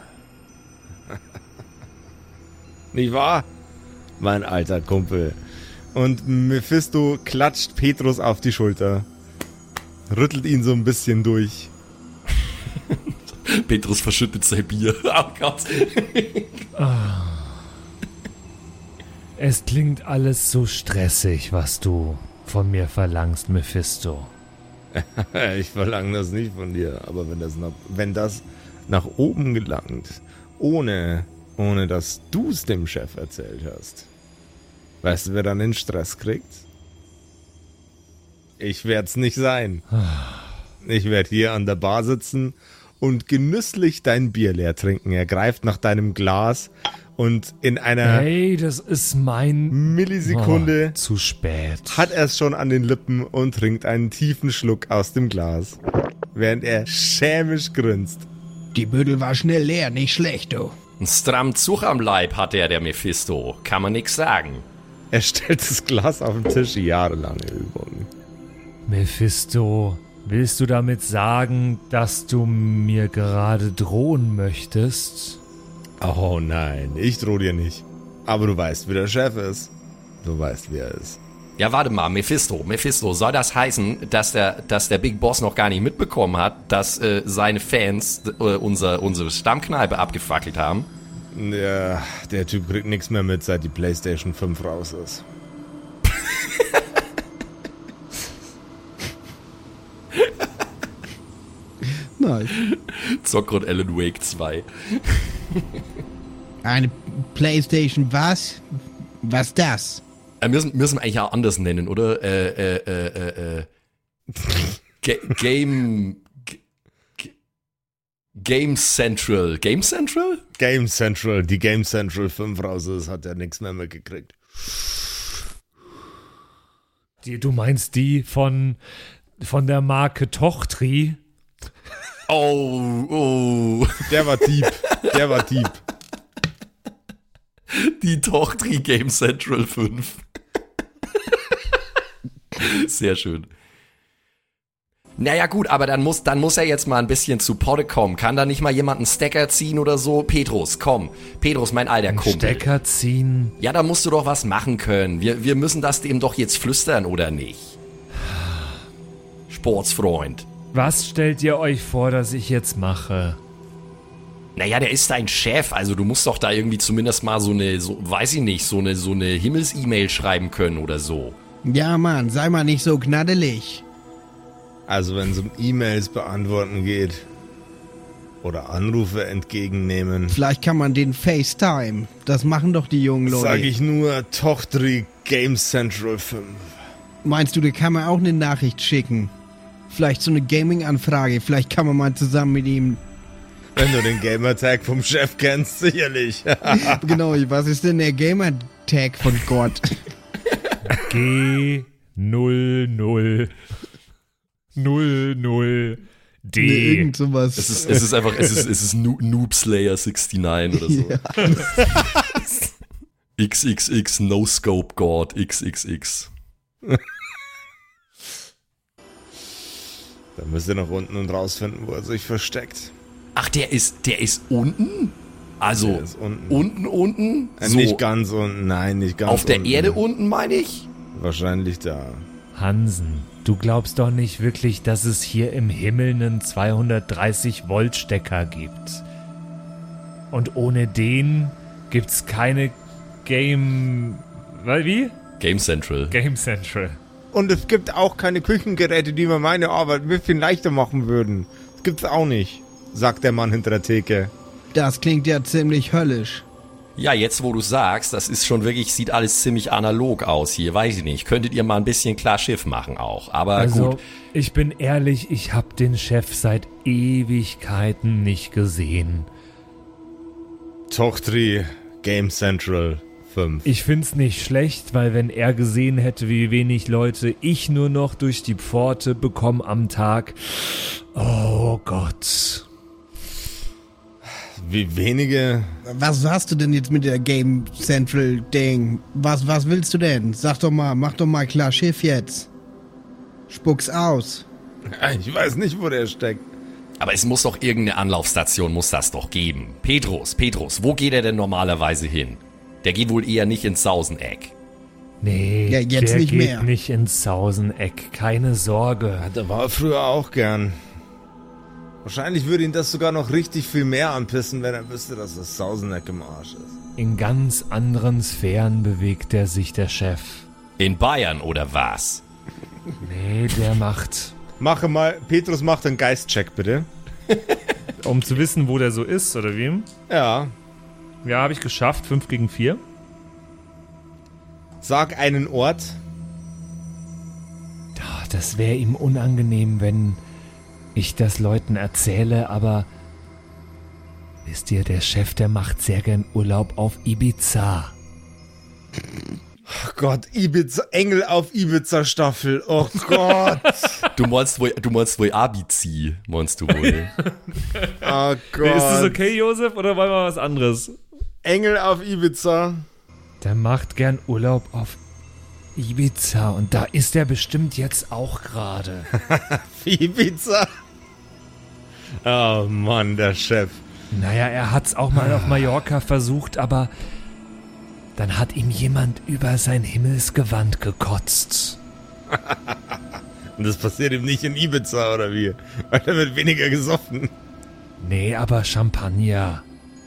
Speaker 1: Nicht wahr? Mein alter Kumpel. Und Mephisto klatscht Petrus auf die Schulter. Rüttelt ihn so ein bisschen durch.
Speaker 6: Petrus verschüttet sein Bier. Oh Gott.
Speaker 3: Es klingt alles so stressig, was du von mir verlangst, Mephisto.
Speaker 1: Ich verlange das nicht von dir, aber wenn das nach oben gelangt, ohne dass du es dem Chef erzählt hast, weißt du, wer dann den Stress kriegt? Ich werd's nicht sein. Ich werd hier an der Bar sitzen und genüsslich dein Bier leer trinken. Er greift nach deinem Glas und in einer
Speaker 3: Hey, das ist mein
Speaker 1: Millisekunde
Speaker 3: zu spät.
Speaker 1: hat er es schon an den Lippen und trinkt einen tiefen Schluck aus dem Glas, während er schelmisch grinst.
Speaker 5: Die Büdel war schnell leer, nicht schlecht, du.
Speaker 6: Ein strammen Zug am Leib hat der Mephisto. Kann man nix sagen.
Speaker 1: Er stellt das Glas auf den Tisch, jahrelange Übung.
Speaker 3: Mephisto, willst du damit sagen, dass du mir gerade drohen möchtest?
Speaker 1: Oh nein, ich drohe dir nicht. Aber du weißt, wie der Chef ist. Du weißt, wie er ist.
Speaker 6: Ja, warte mal, Mephisto, soll das heißen, dass der Big Boss noch gar nicht mitbekommen hat, dass seine Fans unsere Stammkneipe abgefackelt haben?
Speaker 1: Ja, der Typ kriegt nichts mehr mit, seit die PlayStation 5 raus ist.
Speaker 5: Nice.
Speaker 6: Zockrot Alan Wake 2.
Speaker 5: Eine Playstation was? Was das?
Speaker 6: Müssen wir eigentlich auch anders nennen, oder? Game Central. Game Central?
Speaker 1: Game Central. Die Game Central 5 raus ist, hat er nichts mehr mitgekriegt.
Speaker 3: Du meinst die von der Marke Tochtri?
Speaker 6: Oh.
Speaker 1: Der war Dieb.
Speaker 6: Die Tochtri Game Central 5. Sehr schön. Naja gut, aber dann muss er jetzt mal ein bisschen zu Potte kommen. Kann da nicht mal jemand einen Stecker ziehen oder so? Petrus, komm. Petrus, mein alter Kumpel.
Speaker 3: Stecker ziehen?
Speaker 6: Ja, da musst du doch was machen können. Wir müssen das dem doch jetzt flüstern, oder nicht? Sportsfreund.
Speaker 3: Was stellt ihr euch vor, dass ich jetzt mache?
Speaker 6: Naja, der ist dein Chef, also du musst doch da irgendwie zumindest mal so eine Himmels-E-Mail schreiben können oder so.
Speaker 5: Ja, Mann, sei mal nicht so knaddelig.
Speaker 1: Also wenn es um E-Mails beantworten geht oder Anrufe entgegennehmen,
Speaker 5: Vielleicht kann man den FaceTime. Das machen doch die jungen Leute.
Speaker 1: sage ich nur Tochtri Game Central 5.
Speaker 5: Meinst du, da kann man auch eine Nachricht schicken? Vielleicht so eine Gaming-Anfrage. Vielleicht kann man mal zusammen mit ihm...
Speaker 1: Wenn du den Gamertag vom Chef kennst, sicherlich.
Speaker 5: Genau, was ist denn der Gamer-Tag von Gott?
Speaker 3: G00 00 D.
Speaker 5: Nee, irgend sowas.
Speaker 6: Es ist einfach, es ist Noob Slayer 69 oder so.
Speaker 5: Ja.
Speaker 6: XXX No Scope God XXX.
Speaker 1: Da müsst ihr nach unten und rausfinden, wo er sich versteckt.
Speaker 6: Ach, der ist unten? Also,
Speaker 1: Der ist unten.
Speaker 6: unten? So,
Speaker 1: Nicht ganz unten, nein, nicht ganz
Speaker 6: auf der
Speaker 1: unten.
Speaker 6: Erde unten, meine ich?
Speaker 1: Wahrscheinlich da.
Speaker 3: Hansen, du glaubst doch nicht wirklich, dass es hier im Himmel einen 230-Volt-Stecker gibt. Und ohne den gibt's keine Wie?
Speaker 6: Game Central.
Speaker 3: Game Central.
Speaker 1: Und es gibt auch keine Küchengeräte, die mir meine Arbeit ein bisschen leichter machen würden. Das gibt's auch nicht, sagt der Mann hinter der Theke.
Speaker 5: Das klingt ja ziemlich höllisch.
Speaker 6: Ja, jetzt wo du sagst, das ist schon wirklich, sieht alles ziemlich analog aus hier, weiß ich nicht. Könntet ihr mal ein bisschen klar Schiff machen auch, aber
Speaker 3: Also,
Speaker 6: gut.
Speaker 3: ich bin ehrlich, ich hab den Chef seit Ewigkeiten nicht gesehen.
Speaker 1: Tochtri, Game Central 5.
Speaker 3: Ich find's nicht schlecht, weil wenn er gesehen hätte, wie wenig Leute ich nur noch durch die Pforte bekomme am Tag. Oh Gott.
Speaker 1: Wie wenige?
Speaker 5: Was hast du denn jetzt mit der Game Central Ding? Was willst du denn? Sag doch mal, mach doch mal klar Schiff jetzt. Spuck's aus.
Speaker 1: Ich weiß nicht, wo der steckt.
Speaker 6: Aber es muss doch irgendeine Anlaufstation, muss das doch geben. Petrus, wo geht er denn normalerweise hin? Der geht wohl eher nicht ins Sauseneck.
Speaker 3: Nee,
Speaker 5: Ja, jetzt
Speaker 3: der
Speaker 5: nicht
Speaker 3: geht
Speaker 5: mehr.
Speaker 3: nicht ins Sauseneck, keine Sorge.
Speaker 1: Da war er früher auch gern. Wahrscheinlich würde ihn das sogar noch richtig viel mehr anpissen, wenn er wüsste, dass das Sauseneck im Arsch ist.
Speaker 3: In ganz anderen Sphären bewegt er sich, der Chef.
Speaker 6: In Bayern oder was?
Speaker 3: Nee, der macht,
Speaker 1: Petrus macht einen Geistcheck, bitte.
Speaker 3: um zu wissen, wo der so ist, oder wie?
Speaker 1: Ja.
Speaker 3: Ja, habe ich geschafft, 5 gegen 4.
Speaker 1: Sag einen Ort.
Speaker 3: Das wäre ihm unangenehm, wenn ich das Leuten erzähle, aber wisst ihr, der Chef, der macht sehr gern Urlaub auf Ibiza.
Speaker 1: Oh Gott, Ibiza, Engel auf Ibiza Staffel. Oh Gott.
Speaker 6: Du meinst wohl Abizi, meinst du wohl?
Speaker 1: Oh Gott.
Speaker 3: Ist das okay, Josef, oder wollen wir was anderes?
Speaker 1: Engel auf Ibiza.
Speaker 3: Der macht gern Urlaub auf Ibiza und da ist er bestimmt jetzt auch gerade.
Speaker 1: Ibiza. Oh Mann, der Chef.
Speaker 3: Naja, er hat's auch mal auf Mallorca versucht, aber dann hat ihm jemand über sein Himmelsgewand gekotzt.
Speaker 1: Und das passiert ihm nicht in Ibiza, oder wie? Weil er wird weniger gesoffen.
Speaker 3: Nee, aber Champagner.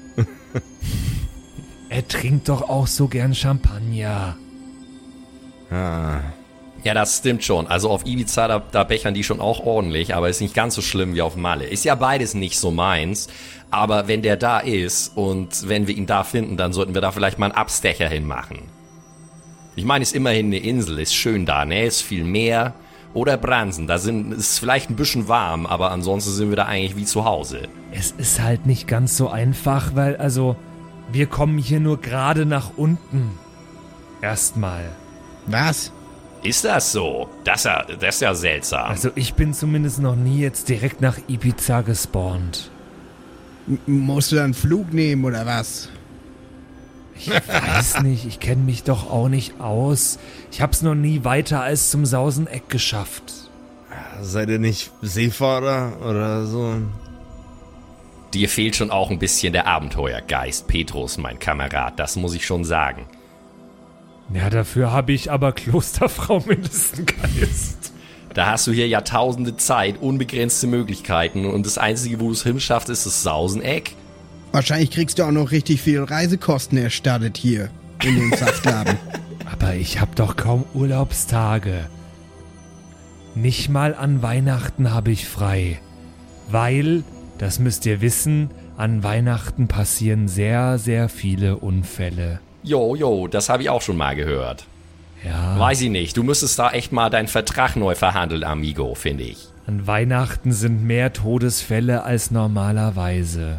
Speaker 3: Er trinkt doch auch so gern Champagner.
Speaker 1: Ah.
Speaker 6: Ja, das stimmt schon. Also auf Ibiza, da bechern die schon auch ordentlich, aber ist nicht ganz so schlimm wie auf Malle. Ist ja beides nicht so meins, aber wenn der da ist und wenn wir ihn da finden, dann sollten wir da vielleicht mal einen Abstecher hinmachen. Ich meine, ist immerhin eine Insel, ist schön da, ne? Ist viel Meer. Oder Bransen, ist vielleicht ein bisschen warm, aber ansonsten sind wir da eigentlich wie zu Hause.
Speaker 3: Es ist halt nicht ganz so einfach, weil, wir kommen hier nur gerade nach unten. Erstmal.
Speaker 5: Was?
Speaker 6: Ist das so? Das ist ja seltsam.
Speaker 3: Also ich bin zumindest noch nie jetzt direkt nach Ibiza gespawnt.
Speaker 5: Musst du dann einen Flug nehmen oder was?
Speaker 3: Ich weiß nicht, ich kenne mich doch auch nicht aus. Ich hab's noch nie weiter als zum Sauseneck geschafft.
Speaker 1: Seid ihr nicht Seefahrer oder so?
Speaker 6: Dir fehlt schon auch ein bisschen der Abenteuergeist, Petrus, mein Kamerad, das muss ich schon sagen.
Speaker 3: Ja, dafür habe ich aber Klosterfrau Mindestgeist.
Speaker 6: Da hast du hier Jahrtausende Zeit, unbegrenzte Möglichkeiten und das Einzige, wo du es hinschaffst, ist das Sauseneck.
Speaker 5: Wahrscheinlich kriegst du auch noch richtig viel Reisekosten erstattet hier in dem Saftladen.
Speaker 3: Aber ich habe doch kaum Urlaubstage. Nicht mal an Weihnachten habe ich frei. Weil, das müsst ihr wissen, an Weihnachten passieren sehr, sehr viele Unfälle.
Speaker 6: Jo, das habe ich auch schon mal gehört.
Speaker 3: Ja,
Speaker 6: Weiß ich nicht, du müsstest da echt mal deinen Vertrag neu verhandeln, amigo, finde ich.
Speaker 3: an Weihnachten sind mehr Todesfälle als normalerweise.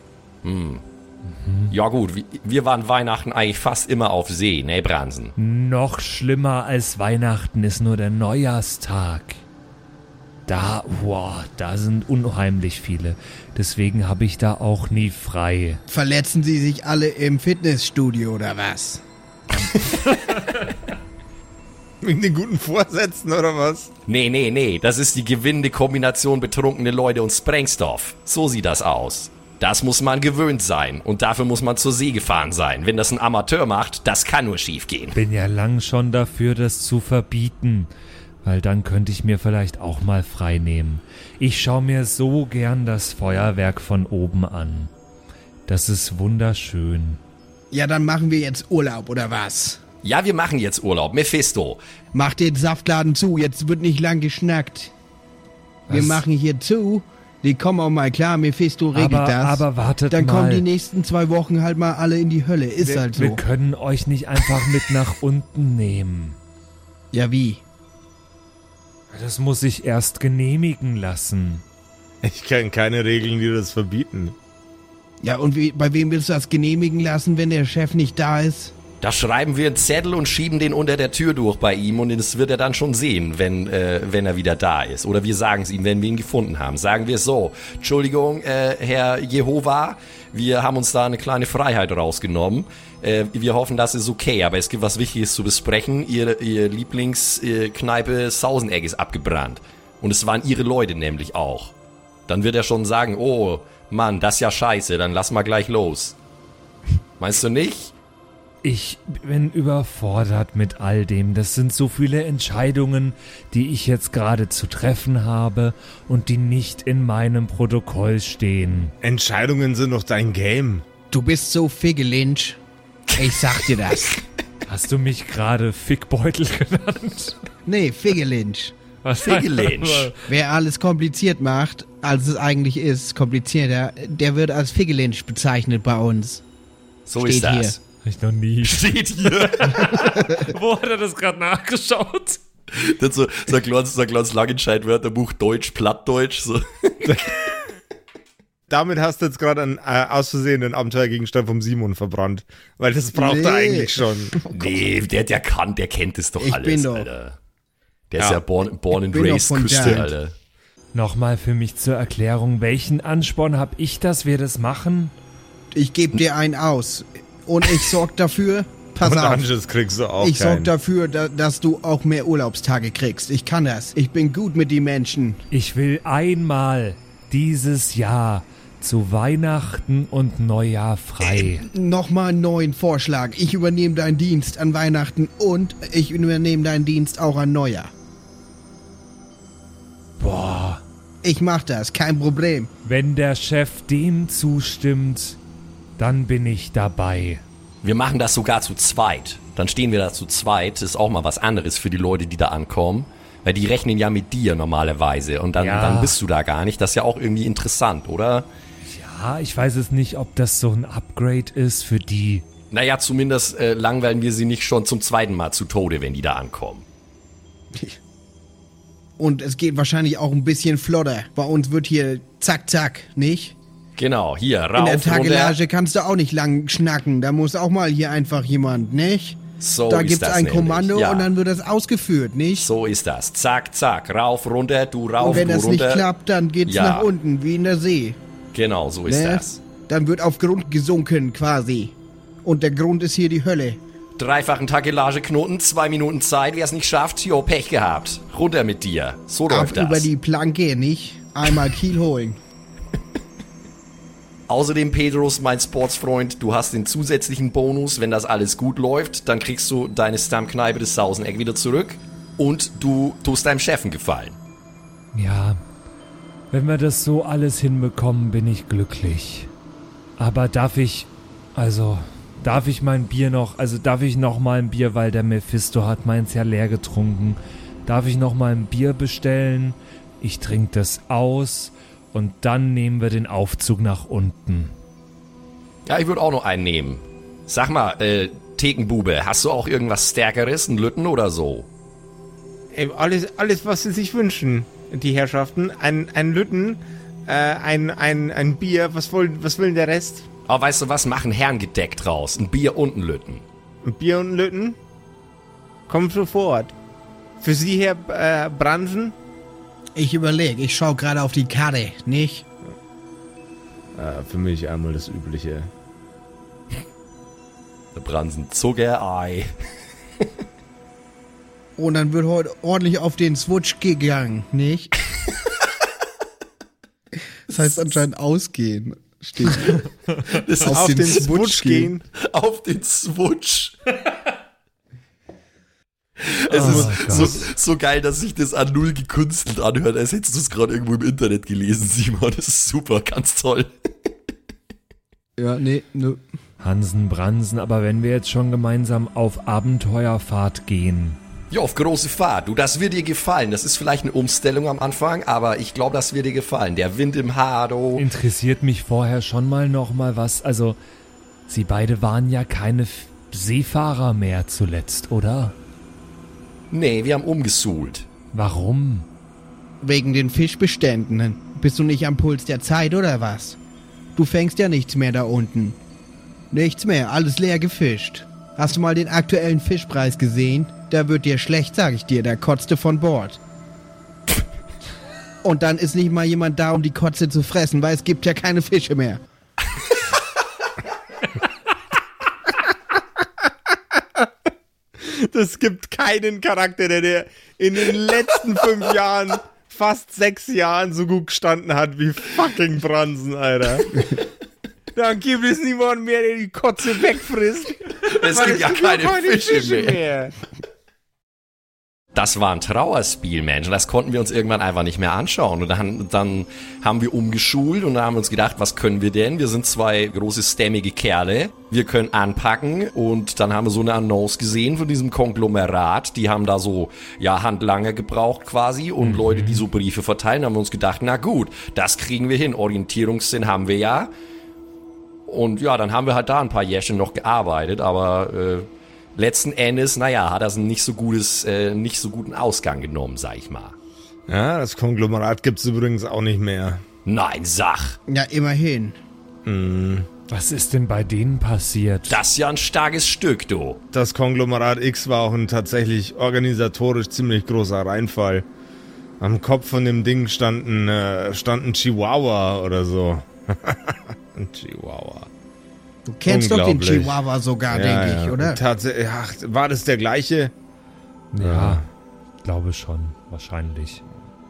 Speaker 6: Ja gut, wir waren Weihnachten eigentlich fast immer auf See, ne Bransen?
Speaker 3: Noch schlimmer als Weihnachten ist nur der Neujahrstag. Da sind unheimlich viele. Deswegen habe ich da auch nie frei.
Speaker 5: Verletzen sie sich alle im Fitnessstudio oder was?
Speaker 1: Wegen den guten Vorsätzen oder was?
Speaker 6: Nee, das ist die gewinnende Kombination betrunkene Leute und Sprengstoff. So sieht das aus. Das muss man gewöhnt sein und dafür muss man zur See gefahren sein. Wenn das ein Amateur macht, das kann nur schief gehen.
Speaker 3: Bin ja lang schon dafür, das zu verbieten, weil dann könnte ich mir vielleicht auch mal frei nehmen. Ich schaue mir so gern das Feuerwerk von oben an. Das ist wunderschön.
Speaker 5: Ja, dann machen wir jetzt Urlaub, oder was?
Speaker 6: Ja, wir machen jetzt Urlaub. Mephisto.
Speaker 5: Mach den Saftladen zu, jetzt wird nicht lang geschnackt. Wir
Speaker 3: Was?
Speaker 5: machen hier zu. Die kommen auch mal klar, Mephisto regelt das.
Speaker 3: Aber wartet
Speaker 5: Dann
Speaker 3: mal.
Speaker 5: kommen die nächsten 2 Wochen halt mal alle in die Hölle. Ist halt so.
Speaker 3: Wir können euch nicht einfach mit nach unten nehmen.
Speaker 5: Ja, wie?
Speaker 3: Das muss ich erst genehmigen lassen.
Speaker 1: Ich kenne keine Regeln, die das verbieten.
Speaker 5: Ja, und bei wem willst du das genehmigen lassen, wenn der Chef nicht da ist?
Speaker 6: Da schreiben wir einen Zettel und schieben den unter der Tür durch bei ihm und das wird er dann schon sehen, wenn er wieder da ist. Oder wir sagen es ihm, wenn wir ihn gefunden haben. Sagen wir es so: Entschuldigung, Herr Jehova, wir haben uns da eine kleine Freiheit rausgenommen. Wir hoffen, das ist okay, aber es gibt was Wichtiges zu besprechen. Ihr Lieblingskneipe Sausenegg ist abgebrannt. Und es waren Ihre Leute nämlich auch. Dann wird er schon sagen: Oh, Mann, das ist ja scheiße, dann lass mal gleich los. Meinst du nicht?
Speaker 3: Ich bin überfordert mit all dem. Das sind so viele Entscheidungen, die ich jetzt gerade zu treffen habe und die nicht in meinem Protokoll stehen.
Speaker 1: Entscheidungen sind doch dein Game.
Speaker 5: Du bist so Figgelinch. Ich sag dir das.
Speaker 3: Hast du mich gerade Fickbeutel genannt?
Speaker 5: Nee, Figgelinch.
Speaker 3: Was
Speaker 6: Figgelinch.
Speaker 5: Wer alles kompliziert macht, als es eigentlich ist, komplizierter, der wird als Figgelinch bezeichnet bei uns.
Speaker 6: So
Speaker 5: Steht
Speaker 6: ist das.
Speaker 5: hier.
Speaker 3: Ich noch nie.
Speaker 6: Steht hier.
Speaker 3: Wo hat er das gerade nachgeschaut?
Speaker 6: Das ist so ein kleines Langenscheid-Wörterbuch, Deutsch, Plattdeutsch. So.
Speaker 1: Damit hast du jetzt gerade aus Versehen den Abenteuergegenstand vom Simon verbrannt. Weil das braucht er eigentlich schon.
Speaker 6: Nee, der kennt es doch
Speaker 5: Ich
Speaker 6: alles,
Speaker 5: bin doch-
Speaker 6: Alter. Der ist ja born and
Speaker 5: bin doch
Speaker 6: raised
Speaker 5: von
Speaker 6: Küste,
Speaker 5: Giant.
Speaker 6: Alter.
Speaker 3: Nochmal für mich zur Erklärung, welchen Ansporn habe ich, dass wir das machen?
Speaker 5: Ich gebe dir einen aus. Und ich sorg dafür, pass
Speaker 1: Und
Speaker 5: auf,
Speaker 1: Anschluss kriegst du auch
Speaker 5: ich sorg
Speaker 1: keinen.
Speaker 5: dafür, dass du auch mehr Urlaubstage kriegst. Ich kann das. Ich bin gut mit den Menschen.
Speaker 3: Ich will einmal dieses Jahr zu Weihnachten und Neujahr frei.
Speaker 5: Nochmal einen neuen Vorschlag. Ich übernehme deinen Dienst an Weihnachten und ich übernehme deinen Dienst auch an Neujahr.
Speaker 3: Boah,
Speaker 5: Ich mach das, kein Problem.
Speaker 3: wenn der Chef dem zustimmt, dann bin ich dabei.
Speaker 6: Wir machen das sogar zu zweit. Dann stehen wir da zu zweit. Das ist auch mal was anderes für die Leute, die da ankommen. Weil die rechnen ja mit dir normalerweise. Und dann,
Speaker 3: Ja.
Speaker 6: dann bist du da gar nicht. Das ist ja auch irgendwie interessant, oder?
Speaker 3: Ja, ich weiß es nicht, ob das so ein Upgrade ist für die.
Speaker 6: Naja, zumindest langweilen wir sie nicht schon zum zweiten Mal zu Tode, wenn die da ankommen.
Speaker 5: Und es geht wahrscheinlich auch ein bisschen flotter. Bei uns wird hier zack, zack, nicht?
Speaker 6: Genau, hier,
Speaker 5: In der
Speaker 6: rauf, runter.
Speaker 5: Tagelage kannst du auch nicht lang schnacken. Da muss auch mal hier einfach jemand, nicht?
Speaker 6: So
Speaker 5: Da
Speaker 6: ist
Speaker 5: gibt's
Speaker 6: das
Speaker 5: ein
Speaker 6: nämlich,
Speaker 5: Kommando
Speaker 6: ja.
Speaker 5: und dann wird das ausgeführt, nicht?
Speaker 6: So ist das. Zack, zack, rauf, runter, du rauf,
Speaker 5: Und wenn
Speaker 6: du
Speaker 5: das
Speaker 6: runter.
Speaker 5: nicht klappt, dann geht's
Speaker 6: Ja.
Speaker 5: nach unten, wie in der See.
Speaker 6: Genau, so ist
Speaker 5: Ne?
Speaker 6: das.
Speaker 5: Dann wird auf Grund gesunken, quasi. Und der Grund ist hier die Hölle.
Speaker 6: Dreifachen Takelageknoten, 2 Minuten Zeit. Wer es nicht schafft, jo, Pech gehabt. Runter mit dir. So
Speaker 5: Ab
Speaker 6: läuft das.
Speaker 5: über die Planke, nicht? Einmal Kiel holen.
Speaker 6: Außerdem, Pedros, mein Sportsfreund, du hast den zusätzlichen Bonus, wenn das alles gut läuft, dann kriegst du deine Stammkneipe des Sauseneck wieder zurück und du tust deinem Chef einen Gefallen.
Speaker 3: Ja, wenn wir das so alles hinbekommen, bin ich glücklich. Aber darf ich mein Bier noch, darf ich noch mal ein Bier, weil der Mephisto hat meins ja leer getrunken. Darf ich noch mal ein Bier bestellen? Ich trinke das aus und dann nehmen wir den Aufzug nach unten.
Speaker 6: Ja, ich würde auch noch einen nehmen. Sag mal, Thekenbube, hast du auch irgendwas Stärkeres, einen Lütten oder so?
Speaker 1: Ey, alles, was sie sich wünschen, die Herrschaften. Ein Lütten, ein Bier, was will denn der Rest?
Speaker 6: Aber weißt du was, mach ein Herrengedeck draus, ein Bier und ein Lütten.
Speaker 1: Ein Bier und ein Lütten? Kommt sofort. Für Sie, Herr Bransen?
Speaker 5: Ich überlege, ich schaue gerade auf die Karte, nicht?
Speaker 1: Für mich einmal das Übliche.
Speaker 6: Der Bransen Zuckerei.
Speaker 5: Und dann wird heute ordentlich auf den Switch gegangen, nicht? Das heißt anscheinend ausgehen. Steht.
Speaker 6: Das
Speaker 1: Auf den Switch gehen.
Speaker 6: Auf den Switch. Es ist so geil, dass sich das an null gekünstelt anhört, als hättest du es gerade irgendwo im Internet gelesen, Simon. Das ist super, ganz toll.
Speaker 5: Ja, nee, nö.
Speaker 3: Hansen, Bransen, aber wenn wir jetzt schon gemeinsam auf Abenteuerfahrt gehen.
Speaker 6: Ja, auf große Fahrt. Du, das wird dir gefallen. Das ist vielleicht eine Umstellung am Anfang, aber ich glaube, das wird dir gefallen. Der Wind im Haar, du.
Speaker 3: Interessiert mich vorher schon noch mal was. Also, Sie beide waren ja keine Seefahrer mehr zuletzt, oder?
Speaker 6: Nee, wir haben umgesuhlt.
Speaker 3: Warum?
Speaker 5: Wegen den Fischbeständen. Bist du nicht am Puls der Zeit, oder was? Du fängst ja nichts mehr da unten. Nichts mehr, alles leer gefischt. Hast du mal den aktuellen Fischpreis gesehen? Da wird dir schlecht, sag ich dir, da kotzt du von Bord. Und dann ist nicht mal jemand da, um die Kotze zu fressen, weil es gibt ja keine Fische mehr.
Speaker 1: Das gibt keinen Charakter, der in den letzten 5 Jahren, fast 6 Jahren so gut gestanden hat wie fucking Bransen, Alter. Dann gibt es niemanden mehr, der die Kotze wegfrisst.
Speaker 6: Es gibt ja keine Fische mehr. Das war ein Trauerspiel, Mensch. Und das konnten wir uns irgendwann einfach nicht mehr anschauen. Und dann haben wir umgeschult und dann haben wir uns gedacht, was können wir denn? Wir sind 2 große, stämmige Kerle. Wir können anpacken. Und dann haben wir so eine Annonce gesehen von diesem Konglomerat. Die haben da so, ja, Handlanger gebraucht quasi und Leute, die so Briefe verteilen. Haben wir uns gedacht, na gut, das kriegen wir hin. Orientierungssinn haben wir ja. Und ja, dann haben wir halt da ein paar Jährchen noch gearbeitet, aber letzten Endes, naja, hat das einen nicht so guten Ausgang genommen, sag ich mal.
Speaker 1: Ja, das Konglomerat gibt's übrigens auch nicht mehr.
Speaker 6: Nein, sag.
Speaker 5: Ja, immerhin.
Speaker 3: Was ist denn bei denen passiert?
Speaker 6: Das ist ja ein starkes Stück, du.
Speaker 1: Das Konglomerat X war auch ein tatsächlich organisatorisch ziemlich großer Reinfall. Am Kopf von dem Ding stand ein Chihuahua oder so. Ein Chihuahua.
Speaker 5: Du kennst doch den Chihuahua sogar, denke ich, oder?
Speaker 1: Tatsächlich, war das der gleiche?
Speaker 3: Ja, glaube schon, wahrscheinlich.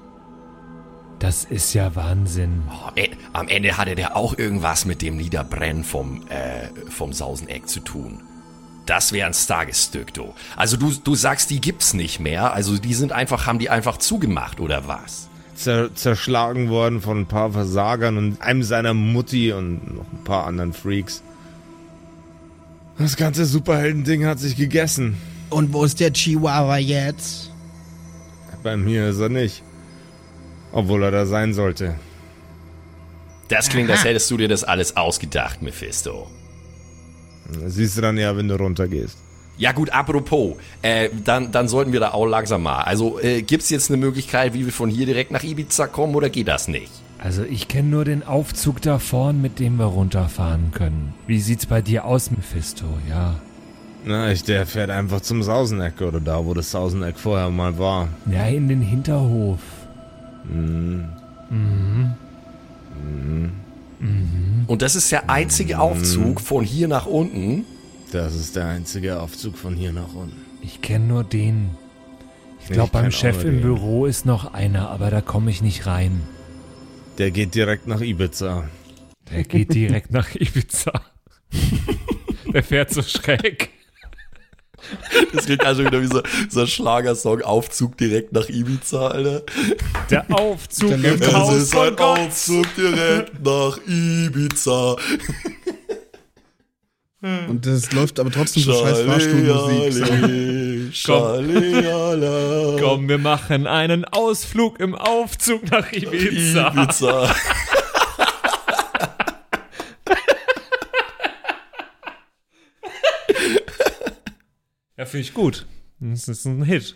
Speaker 3: Das ist ja Wahnsinn.
Speaker 6: Oh, am Ende hatte der auch irgendwas mit dem Niederbrennen vom Sauseneck zu tun. Das wäre ein starkes Stück, du. Also du sagst, die gibt's nicht mehr. Also haben die einfach zugemacht, oder was?
Speaker 1: Zerschlagen worden von ein paar Versagern und einem seiner Mutti und noch ein paar anderen Freaks. Das ganze Superhelden-Ding hat sich gegessen.
Speaker 5: Und wo ist der Chihuahua jetzt?
Speaker 1: Bei mir ist er nicht. Obwohl er da sein sollte.
Speaker 6: Das klingt, als hättest du dir das alles ausgedacht, Mephisto.
Speaker 1: Das siehst du dann ja, wenn du runtergehst.
Speaker 6: Ja gut, apropos, dann sollten wir da auch langsam mal. Also gibt's jetzt eine Möglichkeit, wie wir von hier direkt nach Ibiza kommen, oder geht das nicht?
Speaker 3: Also ich kenne nur den Aufzug da vorn, mit dem wir runterfahren können. Wie sieht's bei dir aus, Mephisto? Ja.
Speaker 1: Na, der fährt einfach zum Sauseneck oder da, wo das Sauseneck vorher mal war.
Speaker 3: Ja, in den Hinterhof.
Speaker 6: Und das ist der einzige Aufzug von hier nach unten.
Speaker 1: Das ist der einzige Aufzug von hier nach unten.
Speaker 3: Ich kenne nur den. Ich glaube, beim Chef im Büro ist noch einer, aber da komme ich nicht rein.
Speaker 1: Der geht direkt nach Ibiza.
Speaker 3: Der geht direkt nach Ibiza. Der fährt so schräg.
Speaker 6: Das klingt also wieder wie so ein Schlagersong, Aufzug direkt nach Ibiza, Alter.
Speaker 3: Der Aufzug im
Speaker 6: Es
Speaker 3: Haus
Speaker 6: ist
Speaker 3: von
Speaker 6: ein
Speaker 3: Gott.
Speaker 6: Aufzug direkt nach Ibiza.
Speaker 5: Und das läuft aber trotzdem so scheiß Fahrstuhlmusik.
Speaker 6: Schaliala.
Speaker 3: Komm, wir machen einen Ausflug im Aufzug nach Ibiza.
Speaker 6: Ibiza.
Speaker 3: Ja, finde ich gut. Das ist ein Hit.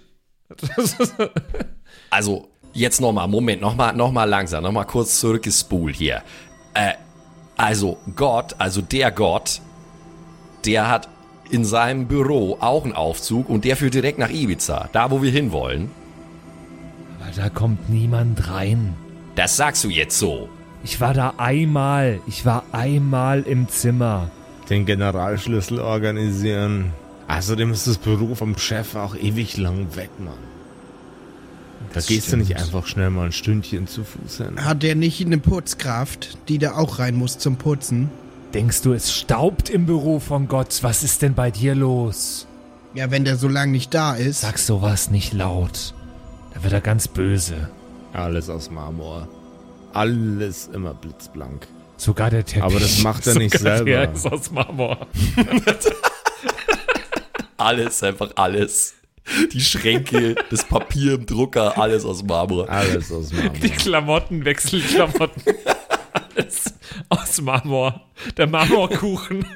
Speaker 6: Also, jetzt nochmal, Moment, nochmal langsam, nochmal kurz zurückgespult hier. Also der Gott, der hat in seinem Büro auch einen Aufzug und der führt direkt nach Ibiza, da wo wir hinwollen.
Speaker 3: Aber da kommt niemand rein.
Speaker 6: Das sagst du jetzt so.
Speaker 3: Ich war einmal im Zimmer.
Speaker 1: Den Generalschlüssel organisieren. Außerdem ist das Büro vom Chef auch ewig lang weg, Mann. Da gehst du nicht einfach schnell mal ein Stündchen zu Fuß hin.
Speaker 5: Hat der nicht eine Putzkraft, die da auch rein muss zum Putzen?
Speaker 3: Denkst du, es staubt im Büro von Gott? Was ist denn bei dir los?
Speaker 5: Ja, wenn der so lange nicht da ist.
Speaker 3: Sag sowas nicht laut. Da wird er ganz böse.
Speaker 1: Alles aus Marmor. Alles immer blitzblank.
Speaker 3: Sogar der Teppich.
Speaker 1: Aber das macht er nicht selber.
Speaker 3: Der ist aus Marmor.
Speaker 6: Alles, einfach alles. Die Schränke, das Papier im Drucker, alles aus Marmor.
Speaker 1: Alles aus Marmor.
Speaker 3: Die Klamotten, Wechselklamotten. Alles aus Marmor. Der Marmorkuchen.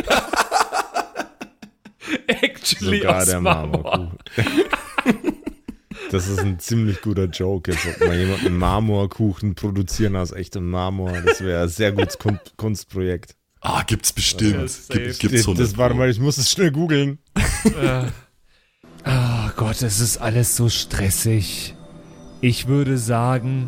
Speaker 3: Actually
Speaker 1: Sogar
Speaker 3: aus
Speaker 1: der
Speaker 3: Marmor.
Speaker 1: Marmorkuchen. Das ist ein ziemlich guter Joke. Jetzt sollte mal jemand einen Marmorkuchen produzieren aus echtem Marmor. Das wäre ein sehr gutes Kunstprojekt.
Speaker 6: Ah, gibt's bestimmt. Gibt's
Speaker 1: Das warte mal, ich muss es schnell googeln.
Speaker 3: Oh Gott, es ist alles so stressig. Ich würde sagen,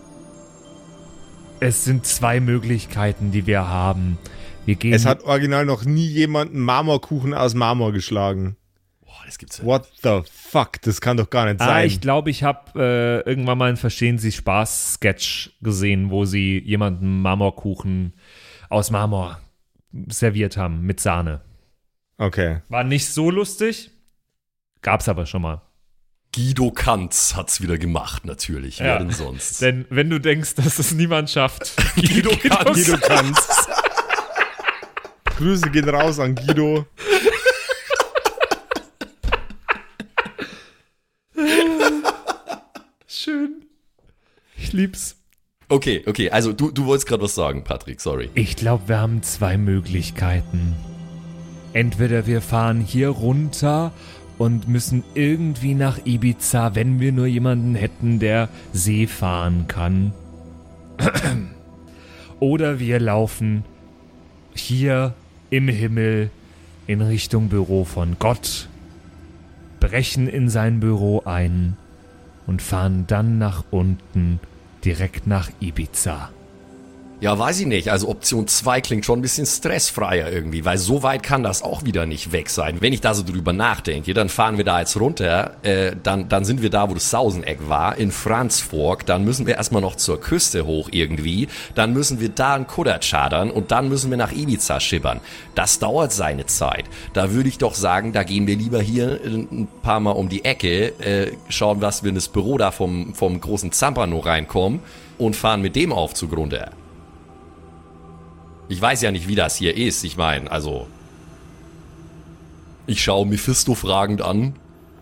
Speaker 3: es sind 2 Möglichkeiten, die wir haben. Wir gehen.
Speaker 1: Es hat original noch nie jemand einen Marmorkuchen aus Marmor geschlagen.
Speaker 6: Boah, das gibt's ja.
Speaker 1: What the fuck? Das kann doch gar nicht sein.
Speaker 3: Ich glaube, ich habe irgendwann mal einen Verstehen Sie Spaß-Sketch gesehen, wo sie jemanden Marmorkuchen aus Marmor serviert haben mit Sahne.
Speaker 1: Okay.
Speaker 3: War nicht so lustig, gab's aber schon mal.
Speaker 6: Guido Kanz hat's wieder gemacht, natürlich.
Speaker 3: Ja.
Speaker 6: Wer denn sonst?
Speaker 3: Denn wenn du denkst, dass es niemand schafft, Guido
Speaker 1: Kanz. Grüße gehen raus an Guido.
Speaker 3: Schön. Ich lieb's.
Speaker 6: Okay, also du wolltest gerade was sagen, Patrick, sorry.
Speaker 3: Ich glaube, wir haben 2 Möglichkeiten. Entweder wir fahren hier runter und müssen irgendwie nach Ibiza, wenn wir nur jemanden hätten, der See fahren kann. Oder wir laufen hier im Himmel in Richtung Büro von Gott, brechen in sein Büro ein und fahren dann nach unten direkt nach Ibiza.
Speaker 6: Ja, weiß ich nicht. Also Option 2 klingt schon ein bisschen stressfreier irgendwie, weil so weit kann das auch wieder nicht weg sein. Wenn ich da so drüber nachdenke, dann fahren wir da jetzt runter, dann sind wir da, wo das Sauseneck war, in Franzfork, dann müssen wir erstmal noch zur Küste hoch irgendwie, dann müssen wir da einen Kutter chartern und dann müssen wir nach Ibiza schippern. Das dauert seine Zeit. Da würde ich doch sagen, da gehen wir lieber hier ein paar Mal um die Ecke, schauen, was wir in das Büro da vom großen Zampano reinkommen und fahren mit dem Aufzug runter. Ich weiß ja nicht, wie das hier ist. Ich meine, also... Ich schaue Mephisto fragend an.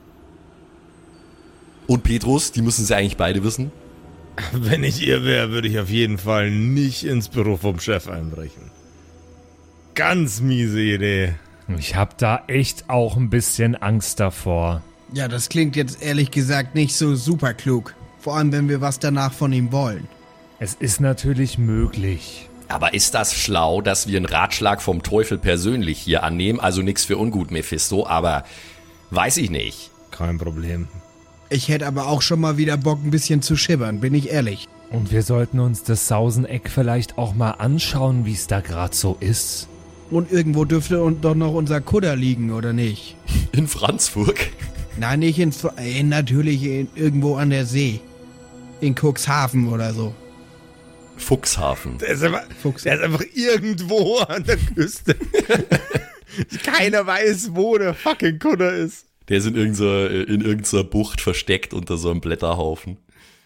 Speaker 6: Und Petrus, die müssen sie eigentlich beide wissen.
Speaker 1: Wenn ich ihr wäre, würde ich auf jeden Fall nicht ins Büro vom Chef einbrechen. Ganz miese Idee.
Speaker 3: Ich habe da echt auch ein bisschen Angst davor.
Speaker 5: Ja, das klingt jetzt ehrlich gesagt nicht so super klug. Vor allem, wenn wir was danach von ihm wollen.
Speaker 3: Es ist natürlich möglich.
Speaker 6: Aber ist das schlau, dass wir einen Ratschlag vom Teufel persönlich hier annehmen? Also nichts für ungut, Mephisto, aber weiß ich nicht.
Speaker 1: Kein Problem.
Speaker 5: Ich hätte aber auch schon mal wieder Bock, ein bisschen zu schibbern, bin ich ehrlich.
Speaker 3: Und wir sollten uns das Sauseneck vielleicht auch mal anschauen, wie es da gerade so ist.
Speaker 5: Und irgendwo dürfte doch noch unser Kutter liegen, oder nicht?
Speaker 6: In Franzburg?
Speaker 5: Nein, nicht natürlich irgendwo an der See. In Cuxhaven oder so.
Speaker 6: Fuchshafen.
Speaker 1: Der ist einfach irgendwo an der Küste. Keiner weiß, wo der fucking Kutter ist.
Speaker 6: Der ist in irgendeiner Bucht versteckt unter so einem Blätterhaufen.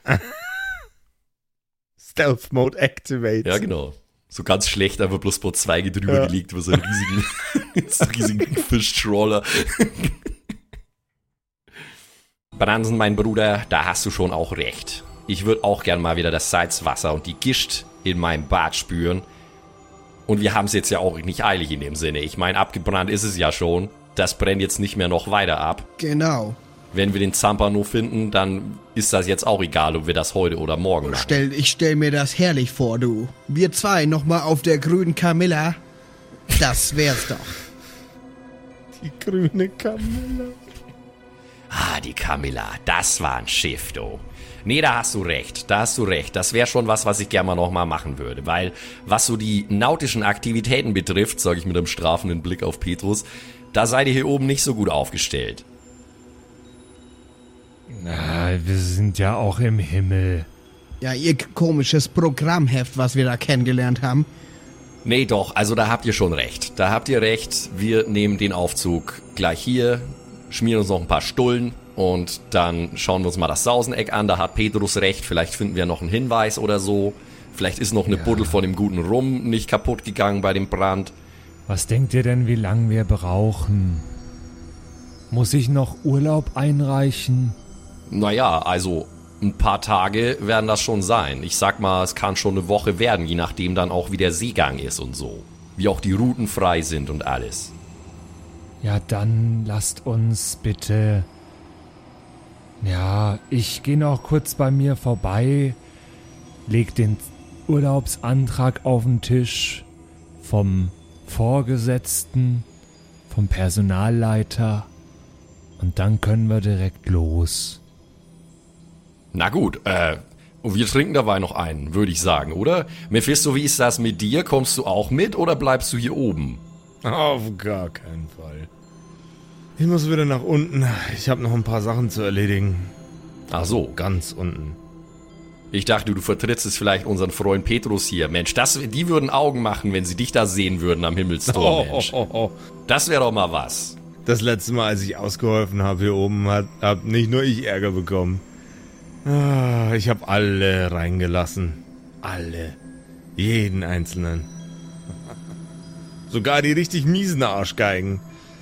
Speaker 1: Stealth Mode activate.
Speaker 6: Ja, genau. So ganz schlecht, einfach bloß paar Zweige drüber gelegt, über so einen riesigen Fischtrawler. Bransen, mein Bruder, da hast du schon auch recht. Ich würde auch gern mal wieder das Salzwasser und die Gischt in meinem Bad spüren. Und wir haben es jetzt ja auch nicht eilig in dem Sinne. Ich meine, abgebrannt ist es ja schon. Das brennt jetzt nicht mehr noch weiter ab.
Speaker 5: Genau.
Speaker 6: Wenn wir den Zampano finden, dann ist das jetzt auch egal, ob wir das heute oder morgen machen.
Speaker 5: Ich stell mir das herrlich vor, du. Wir 2 nochmal auf der grünen Camilla. Das wär's doch.
Speaker 1: Die grüne Camilla.
Speaker 6: Ah, die Camilla, das war ein Schiff, du. Nee, da hast du recht. Das wäre schon was ich gerne mal nochmal machen würde. Weil, was so die nautischen Aktivitäten betrifft, sage ich mit einem strafenden Blick auf Petrus, da seid ihr hier oben nicht so gut aufgestellt.
Speaker 3: Na, wir sind ja auch im Himmel.
Speaker 5: Ja, ihr komisches Programmheft, was wir da kennengelernt haben.
Speaker 6: Nee, doch, also da habt ihr schon recht. Da habt ihr recht. Wir nehmen den Aufzug gleich hier, schmieren uns noch ein paar Stullen und dann schauen wir uns mal das Sauseneck an. Da hat Petrus recht. Vielleicht finden wir noch einen Hinweis oder so. Vielleicht ist noch eine Buddel von dem guten Rum nicht kaputt gegangen bei dem Brand.
Speaker 3: Was denkt ihr denn, wie lange wir brauchen? Muss ich noch Urlaub einreichen?
Speaker 6: Naja, also ein paar Tage werden das schon sein. Ich sag mal, es kann schon eine Woche werden, je nachdem dann auch wie der Seegang ist und so. Wie auch die Routen frei sind und alles.
Speaker 3: Ja, dann lasst uns bitte... Ja, ich gehe noch kurz bei mir vorbei, leg den Urlaubsantrag auf den Tisch vom Vorgesetzten, vom Personalleiter und dann können wir direkt los.
Speaker 6: Na gut, und wir trinken dabei noch einen, würde ich sagen, oder? Mephisto, wie ist das mit dir? Kommst du auch mit oder bleibst du hier oben?
Speaker 1: Auf gar keinen Fall. Ich muss wieder nach unten. Ich habe noch ein paar Sachen zu erledigen.
Speaker 6: Ach so.
Speaker 1: Ganz unten.
Speaker 6: Ich dachte, du vertrittst es vielleicht unseren Freund Petrus hier. Mensch, die würden Augen machen, wenn sie dich da sehen würden am Himmelstor, Mensch. Das wäre doch mal was.
Speaker 1: Das letzte Mal, als ich ausgeholfen habe hier oben, hab nicht nur ich Ärger bekommen. Ich habe alle reingelassen. Alle. Jeden einzelnen. Sogar die richtig miesen Arschgeigen.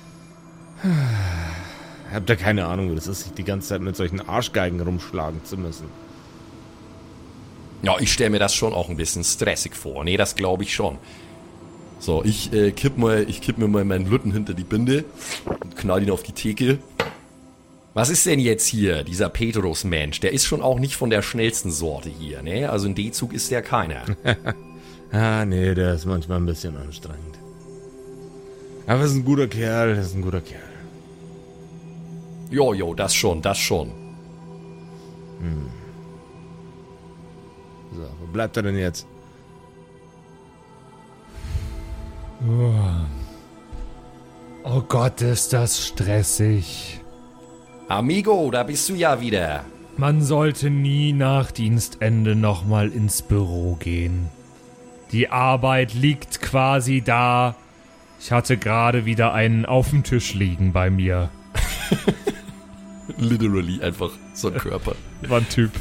Speaker 1: Habt ihr keine Ahnung, wie das ist, sich die ganze Zeit mit solchen Arschgeigen rumschlagen zu müssen.
Speaker 6: Ja, ich stelle mir das schon auch ein bisschen stressig vor. Nee, das glaube ich schon. So, ich kipp mir mal meinen Lütten hinter die Binde und knall ihn auf die Theke. Was ist denn jetzt hier, dieser Petrus-Mensch? Der ist schon auch nicht von der schnellsten Sorte hier, ne? Also in D-Zug ist der keiner.
Speaker 1: Nee, der ist manchmal ein bisschen anstrengend. Aber er ist ein guter Kerl,
Speaker 6: Jo, das schon.
Speaker 1: So, wo bleibt er denn jetzt?
Speaker 3: Oh Gott, ist das stressig.
Speaker 6: Amigo, da bist du ja wieder.
Speaker 3: Man sollte nie nach Dienstende nochmal ins Büro gehen. Die Arbeit liegt quasi da. Ich hatte gerade wieder einen auf dem Tisch liegen bei mir.
Speaker 6: Literally einfach so ein Körper.
Speaker 3: War ein Typ.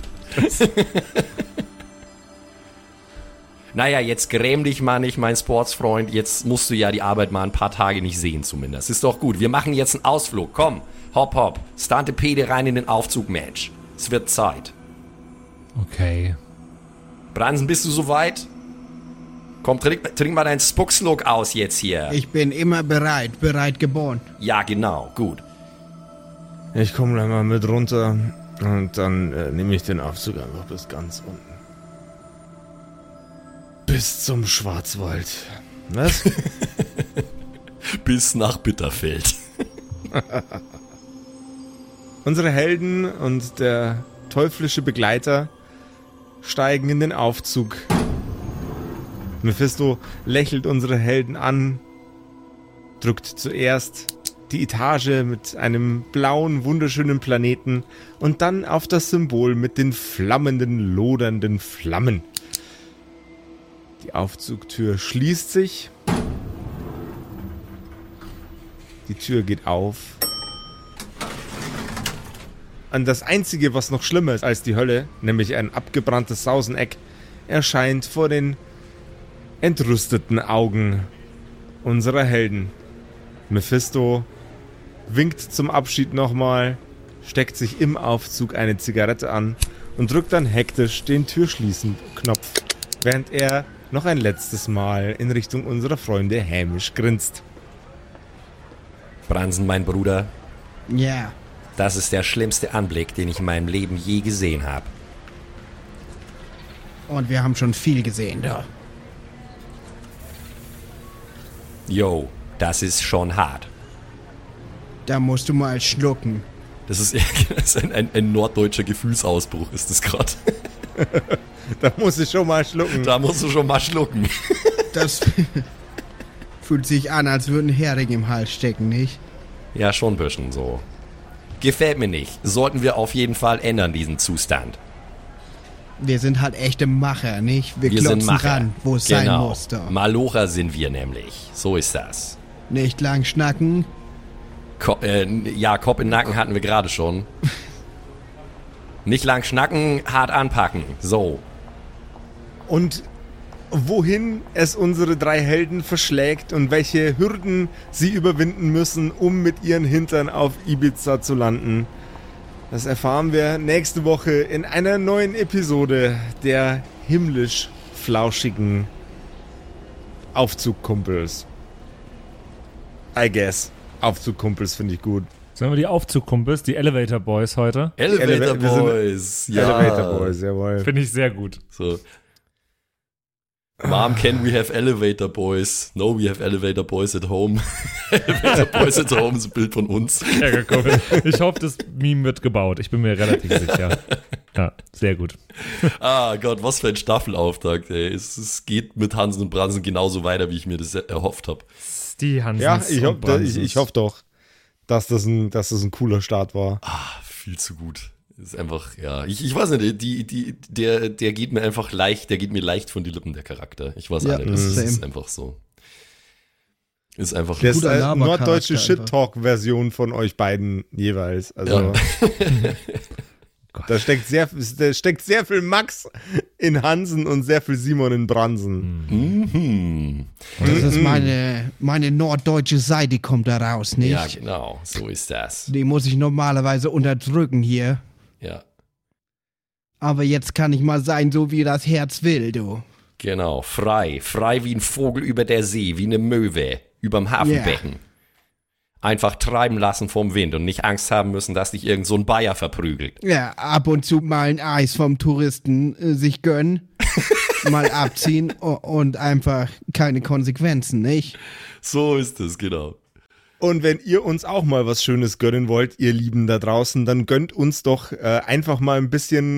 Speaker 6: Naja, jetzt gräm dich mal nicht, mein Sportsfreund. Jetzt musst du ja die Arbeit mal ein paar Tage nicht sehen zumindest. Ist doch gut. Wir machen jetzt einen Ausflug. Komm, hopp. Stantepede rein in den Aufzug, Mensch. Es wird Zeit.
Speaker 3: Okay.
Speaker 6: Bransen, bist du soweit? Komm, trink mal deinen Spuckslook aus jetzt hier.
Speaker 5: Ich bin immer bereit geboren.
Speaker 6: Ja, genau, gut.
Speaker 1: Ich komme gleich mal mit runter und dann nehme ich den Aufzug einfach bis ganz unten. Bis zum Schwarzwald. Was?
Speaker 6: Bis nach Bitterfeld.
Speaker 1: Unsere Helden und der teuflische Begleiter steigen in den Aufzug. Mephisto lächelt unsere Helden an, drückt zuerst die Etage mit einem blauen, wunderschönen Planeten und dann auf das Symbol mit den flammenden, lodernden Flammen. Die Aufzugtür schließt sich. Die Tür geht auf. Und das Einzige, was noch schlimmer ist als die Hölle, nämlich ein abgebranntes Sauseneck, erscheint vor den entrüsteten Augen unserer Helden. Mephisto winkt zum Abschied nochmal, steckt sich im Aufzug eine Zigarette an und drückt dann hektisch den Türschließen-Knopf, während er noch ein letztes Mal in Richtung unserer Freunde hämisch grinst.
Speaker 6: Bransen, mein Bruder.
Speaker 5: Ja.
Speaker 6: Das ist der schlimmste Anblick, den ich in meinem Leben je gesehen habe.
Speaker 5: Und wir haben schon viel gesehen da.
Speaker 6: Jo, das ist schon hart.
Speaker 5: Da musst du mal schlucken.
Speaker 6: Das ist ein norddeutscher Gefühlsausbruch, ist das gerade.
Speaker 1: Da muss ich schon mal schlucken.
Speaker 6: Da musst du schon mal schlucken.
Speaker 5: Das fühlt sich an, als würde ein Hering im Hals stecken, nicht?
Speaker 6: Ja, schon ein bisschen so. Gefällt mir nicht. Sollten wir auf jeden Fall ändern, diesen Zustand.
Speaker 5: Wir sind halt echte Macher, nicht? Wir
Speaker 6: sind
Speaker 5: klotzen
Speaker 6: Macher.
Speaker 5: ran, wo es sein muss. Doch.
Speaker 6: Malocher sind wir nämlich. So ist das.
Speaker 5: Nicht lang schnacken.
Speaker 6: Kopf in den Nacken hatten wir gerade schon. Nicht lang schnacken, hart anpacken. So.
Speaker 1: Und wohin es unsere 3 Helden verschlägt und welche Hürden sie überwinden müssen, um mit ihren Hintern auf Ibiza zu landen, das erfahren wir nächste Woche in einer neuen Episode der himmlisch flauschigen Aufzugkumpels. I guess. Aufzugkumpels finde ich gut.
Speaker 3: Sollen wir die Aufzugkumpels, die Elevator Boys heute?
Speaker 6: Elevator
Speaker 1: Wir sind
Speaker 6: Boys. Ja.
Speaker 1: Elevator Boys, jawohl.
Speaker 3: Finde ich sehr gut.
Speaker 6: So. Mom, can we have elevator boys? No, we have elevator boys at home. Elevator boys at home ist ein Bild von uns.
Speaker 3: Ich hoffe, das Meme wird gebaut. Ich bin mir relativ sicher. Ja, sehr gut.
Speaker 6: Ah Gott, was für ein Staffelauftakt, ey. Es geht mit Hansen und Bransen genauso weiter, wie ich mir das erhofft habe.
Speaker 3: Die Hansens
Speaker 1: Ja,
Speaker 3: und Bransens.
Speaker 1: ich hoffe doch, dass das ein cooler Start war.
Speaker 6: Viel zu gut. Ist einfach, ja, ich weiß nicht, der geht mir einfach leicht, der geht mir leicht von die Lippen, der Charakter. Ich weiß
Speaker 5: Ja,
Speaker 6: nicht, das
Speaker 5: same.
Speaker 6: ist einfach so. Ist einfach
Speaker 1: Das ist
Speaker 5: guter Labercharakter
Speaker 1: norddeutsche
Speaker 5: einfach.
Speaker 1: Shit-Talk-Version von euch beiden jeweils. Also, da steckt sehr viel Max in Hansen und sehr viel Simon in Bransen.
Speaker 6: Mhm.
Speaker 5: Das ist meine norddeutsche Seite kommt da raus, nicht?
Speaker 6: Ja, genau, so ist das.
Speaker 5: Die muss ich normalerweise unterdrücken hier.
Speaker 6: Ja,
Speaker 5: Aber jetzt kann ich mal sein, so wie das Herz will, du.
Speaker 6: genau, frei wie ein Vogel über der See, wie eine Möwe überm Hafenbecken. Einfach treiben lassen vom Wind und nicht Angst haben müssen, dass dich irgend so ein Bayer verprügelt.
Speaker 5: Ja, ab und zu mal ein Eis vom Touristen sich gönnen, mal abziehen und einfach keine Konsequenzen, nicht?
Speaker 6: So ist es, genau.
Speaker 1: Und wenn ihr uns auch mal was Schönes gönnen wollt, ihr Lieben da draußen, dann gönnt uns doch einfach mal ein bisschen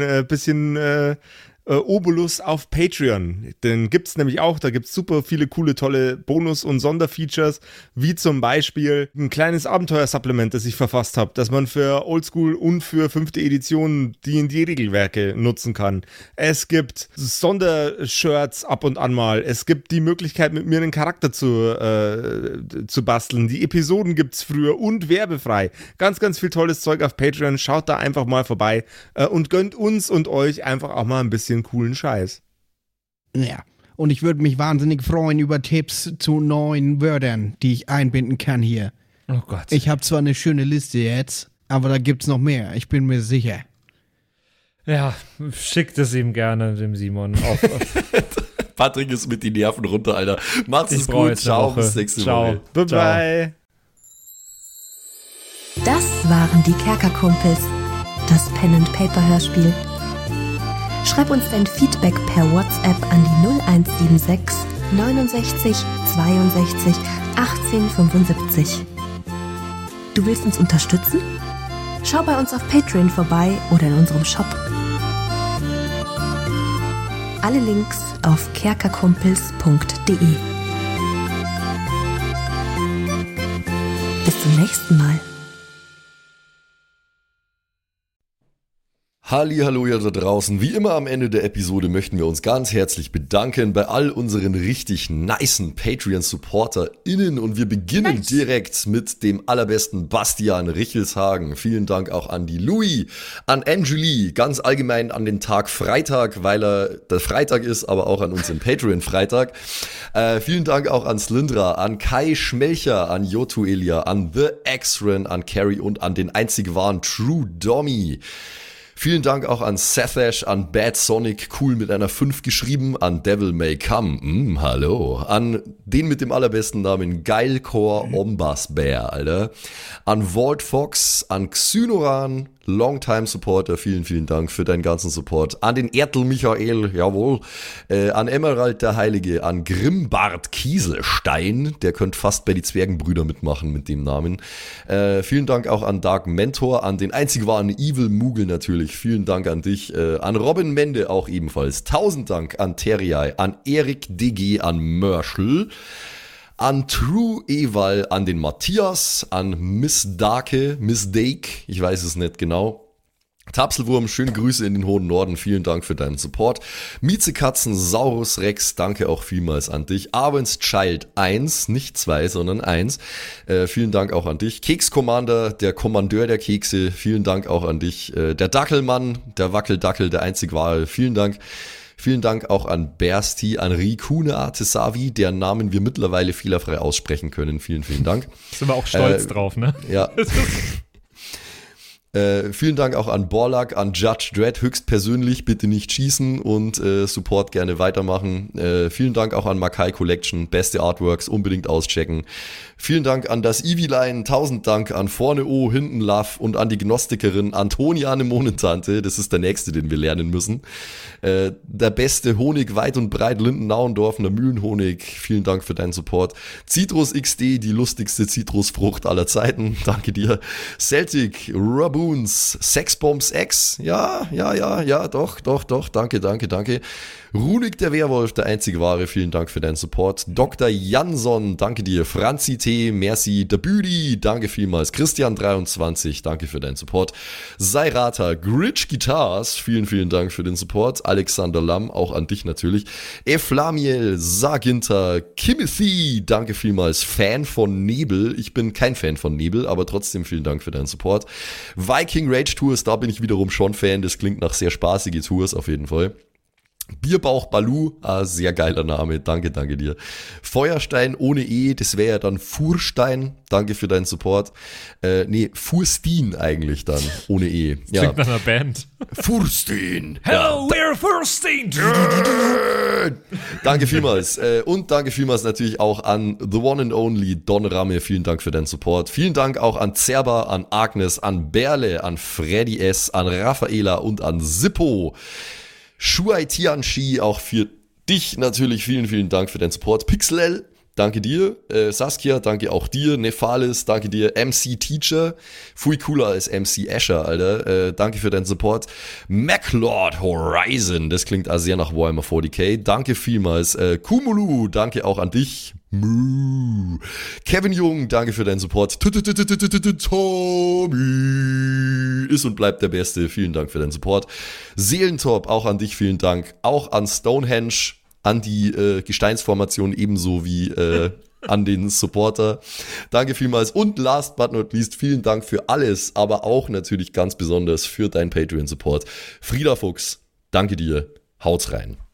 Speaker 1: Obolus auf Patreon. Den gibt's nämlich auch, da gibt's super viele coole, tolle Bonus- und Sonderfeatures, wie zum Beispiel ein kleines Abenteuersupplement, das ich verfasst habe, das man für Oldschool und für 5. Edition D&D-Regelwerke nutzen kann. Es gibt Sondershirts ab und an mal. Es gibt die Möglichkeit, mit mir einen Charakter zu basteln. Die Episoden gibt's früher und werbefrei. Ganz, ganz viel tolles Zeug auf Patreon. Schaut da einfach mal vorbei und gönnt uns und euch einfach auch mal ein bisschen coolen Scheiß.
Speaker 5: Ja. Und ich würde mich wahnsinnig freuen über Tipps zu neuen Wörtern, die ich einbinden kann hier.
Speaker 3: Oh Gott.
Speaker 5: Ich habe zwar eine schöne Liste jetzt, aber da gibt's noch mehr. Ich bin mir sicher.
Speaker 3: Ja, schickt es ihm gerne, dem Simon.
Speaker 6: Patrick ist mit den Nerven runter, Alter. Macht's
Speaker 3: Ich
Speaker 6: es
Speaker 3: brauche
Speaker 6: gut.
Speaker 3: jetzt eine
Speaker 6: Ciao,
Speaker 3: Woche.
Speaker 6: bis nächste
Speaker 3: Ciao.
Speaker 6: Woche.
Speaker 1: Bye bye.
Speaker 2: Das waren die Kerkerkumpels, das Pen-and-Paper-Hörspiel. Schreib uns dein Feedback per WhatsApp an die 0176 69 62 18 75. Du willst uns unterstützen? Schau bei uns auf Patreon vorbei oder in unserem Shop. Alle Links auf kerkerkumpels.de. Bis zum nächsten Mal.
Speaker 4: Hallihallo ihr da draußen. Wie immer am Ende der Episode möchten wir uns ganz herzlich bedanken bei all unseren richtig nicen Patreon-SupporterInnen und wir beginnen direkt mit dem allerbesten Bastian Richelshagen. Vielen Dank auch an die Louis, an Angeli, ganz allgemein an den Tag Freitag, weil er der Freitag ist, aber auch an uns im Patreon-Freitag. Vielen Dank auch an Slyndra, an Kai Schmelcher, an Jotu Elia, an The X-Ren, an Carrie und an den einzig wahren True Dommy. Vielen Dank auch an Sethesh, an Bad Sonic, cool mit einer 5 geschrieben, an Devil May Come, hallo, an den mit dem allerbesten Namen Geilcore Ombas Bear, Alter, an Walt Fox, an Xynoran, Longtime-Supporter, vielen, vielen Dank für deinen ganzen Support. An den Ertel Michael, jawohl. An Emerald der Heilige, an Grimbart Kieselstein, der könnte fast bei die Zwergenbrüder mitmachen mit dem Namen. Vielen Dank auch an Dark Mentor, an den einzig wahren Evil Moogle natürlich. Vielen Dank an dich. An Robin Mende auch ebenfalls. 1000 Dank an Terriai, an Erik DG, an Mörschel, an True Eval, an den Matthias, an Miss Dake, ich weiß es nicht genau. Tapselwurm, schöne Grüße in den hohen Norden, vielen Dank für deinen Support. Miezekatzen, Saurus Rex, danke auch vielmals an dich. Arwen's Child 1, nicht 2, sondern 1, vielen Dank auch an dich. Keks Commander, der Kommandeur der Kekse, vielen Dank auch an dich. Der Dackelmann, der Wackeldackel, der einzig wahre, vielen Dank. Vielen Dank auch an Bersti, an Rikune Artesavi, deren Namen wir mittlerweile fehlerfrei aussprechen können. Vielen, vielen Dank.
Speaker 3: Sind wir auch stolz drauf, ne?
Speaker 4: Ja. Vielen Dank auch an Borlak, an Judge Dredd höchstpersönlich, bitte nicht schießen und Support gerne weitermachen. Vielen Dank auch an Makai Collection, beste Artworks, unbedingt auschecken. Vielen Dank an das Eviline, 1000 Dank an Vorne O, Hinten Love und an die Gnostikerin Antoniane Monentante, das ist der nächste, den wir lernen müssen. Der beste Honig weit und breit, Linden-Nauendorfener Mühlenhonig, vielen Dank für deinen Support. Citrus XD, die lustigste Zitrusfrucht aller Zeiten, danke dir. Celtic, Raboons, Sexbombs X, ja, doch, danke. Runik der Werwolf, der einzige wahre, vielen Dank für deinen Support. Dr. Jansson, danke dir. Franzi T, merci. Der Büdi, danke vielmals. Christian23, danke für deinen Support. Sairata, Gritch Guitars, vielen, vielen Dank für den Support. Alexander Lamm, auch an dich natürlich. Eflamiel, Saginter, Kimothy, danke vielmals. Fan von Nebel, ich bin kein Fan von Nebel, aber trotzdem vielen Dank für deinen Support. Viking Rage Tours, da bin ich wiederum schon Fan, das klingt nach sehr spaßige Tours auf jeden Fall. Bierbauch Balu, sehr geiler Name, danke dir. Feuerstein ohne E, das wäre ja dann Furstein, danke für deinen Support. Furstin eigentlich dann, ohne E.
Speaker 3: Ja. Klingt nach einer Band.
Speaker 4: Furstin.
Speaker 3: Hello, we're Furstin.
Speaker 4: Danke vielmals. Und danke vielmals natürlich auch an The One and Only Don Ramme, vielen Dank für deinen Support. Vielen Dank auch an Zerba, an Agnes, an Berle, an Freddy S., an Raffaela und an Sippo. Shuai Tianchi, auch für dich natürlich vielen, vielen Dank für deinen Support. Pixel, danke dir. Saskia, danke auch dir. Nephalis, danke dir. MC Teacher, viel cooler als MC Asher, Alter. Danke für deinen Support. MacLord Horizon, das klingt also sehr nach Warhammer 40k. Danke vielmals. Kumulu, danke auch an dich. Kevin Jung, danke für deinen Support. Tommy ist und bleibt der Beste. Vielen Dank für deinen Support. Seelentop, auch an dich vielen Dank. Auch an Stonehenge, an die Gesteinsformation ebenso wie an den Supporter. Danke vielmals. Und last but not least, vielen Dank für alles, aber auch natürlich ganz besonders für deinen Patreon-Support. Frieda Fuchs, danke dir. Haut's rein.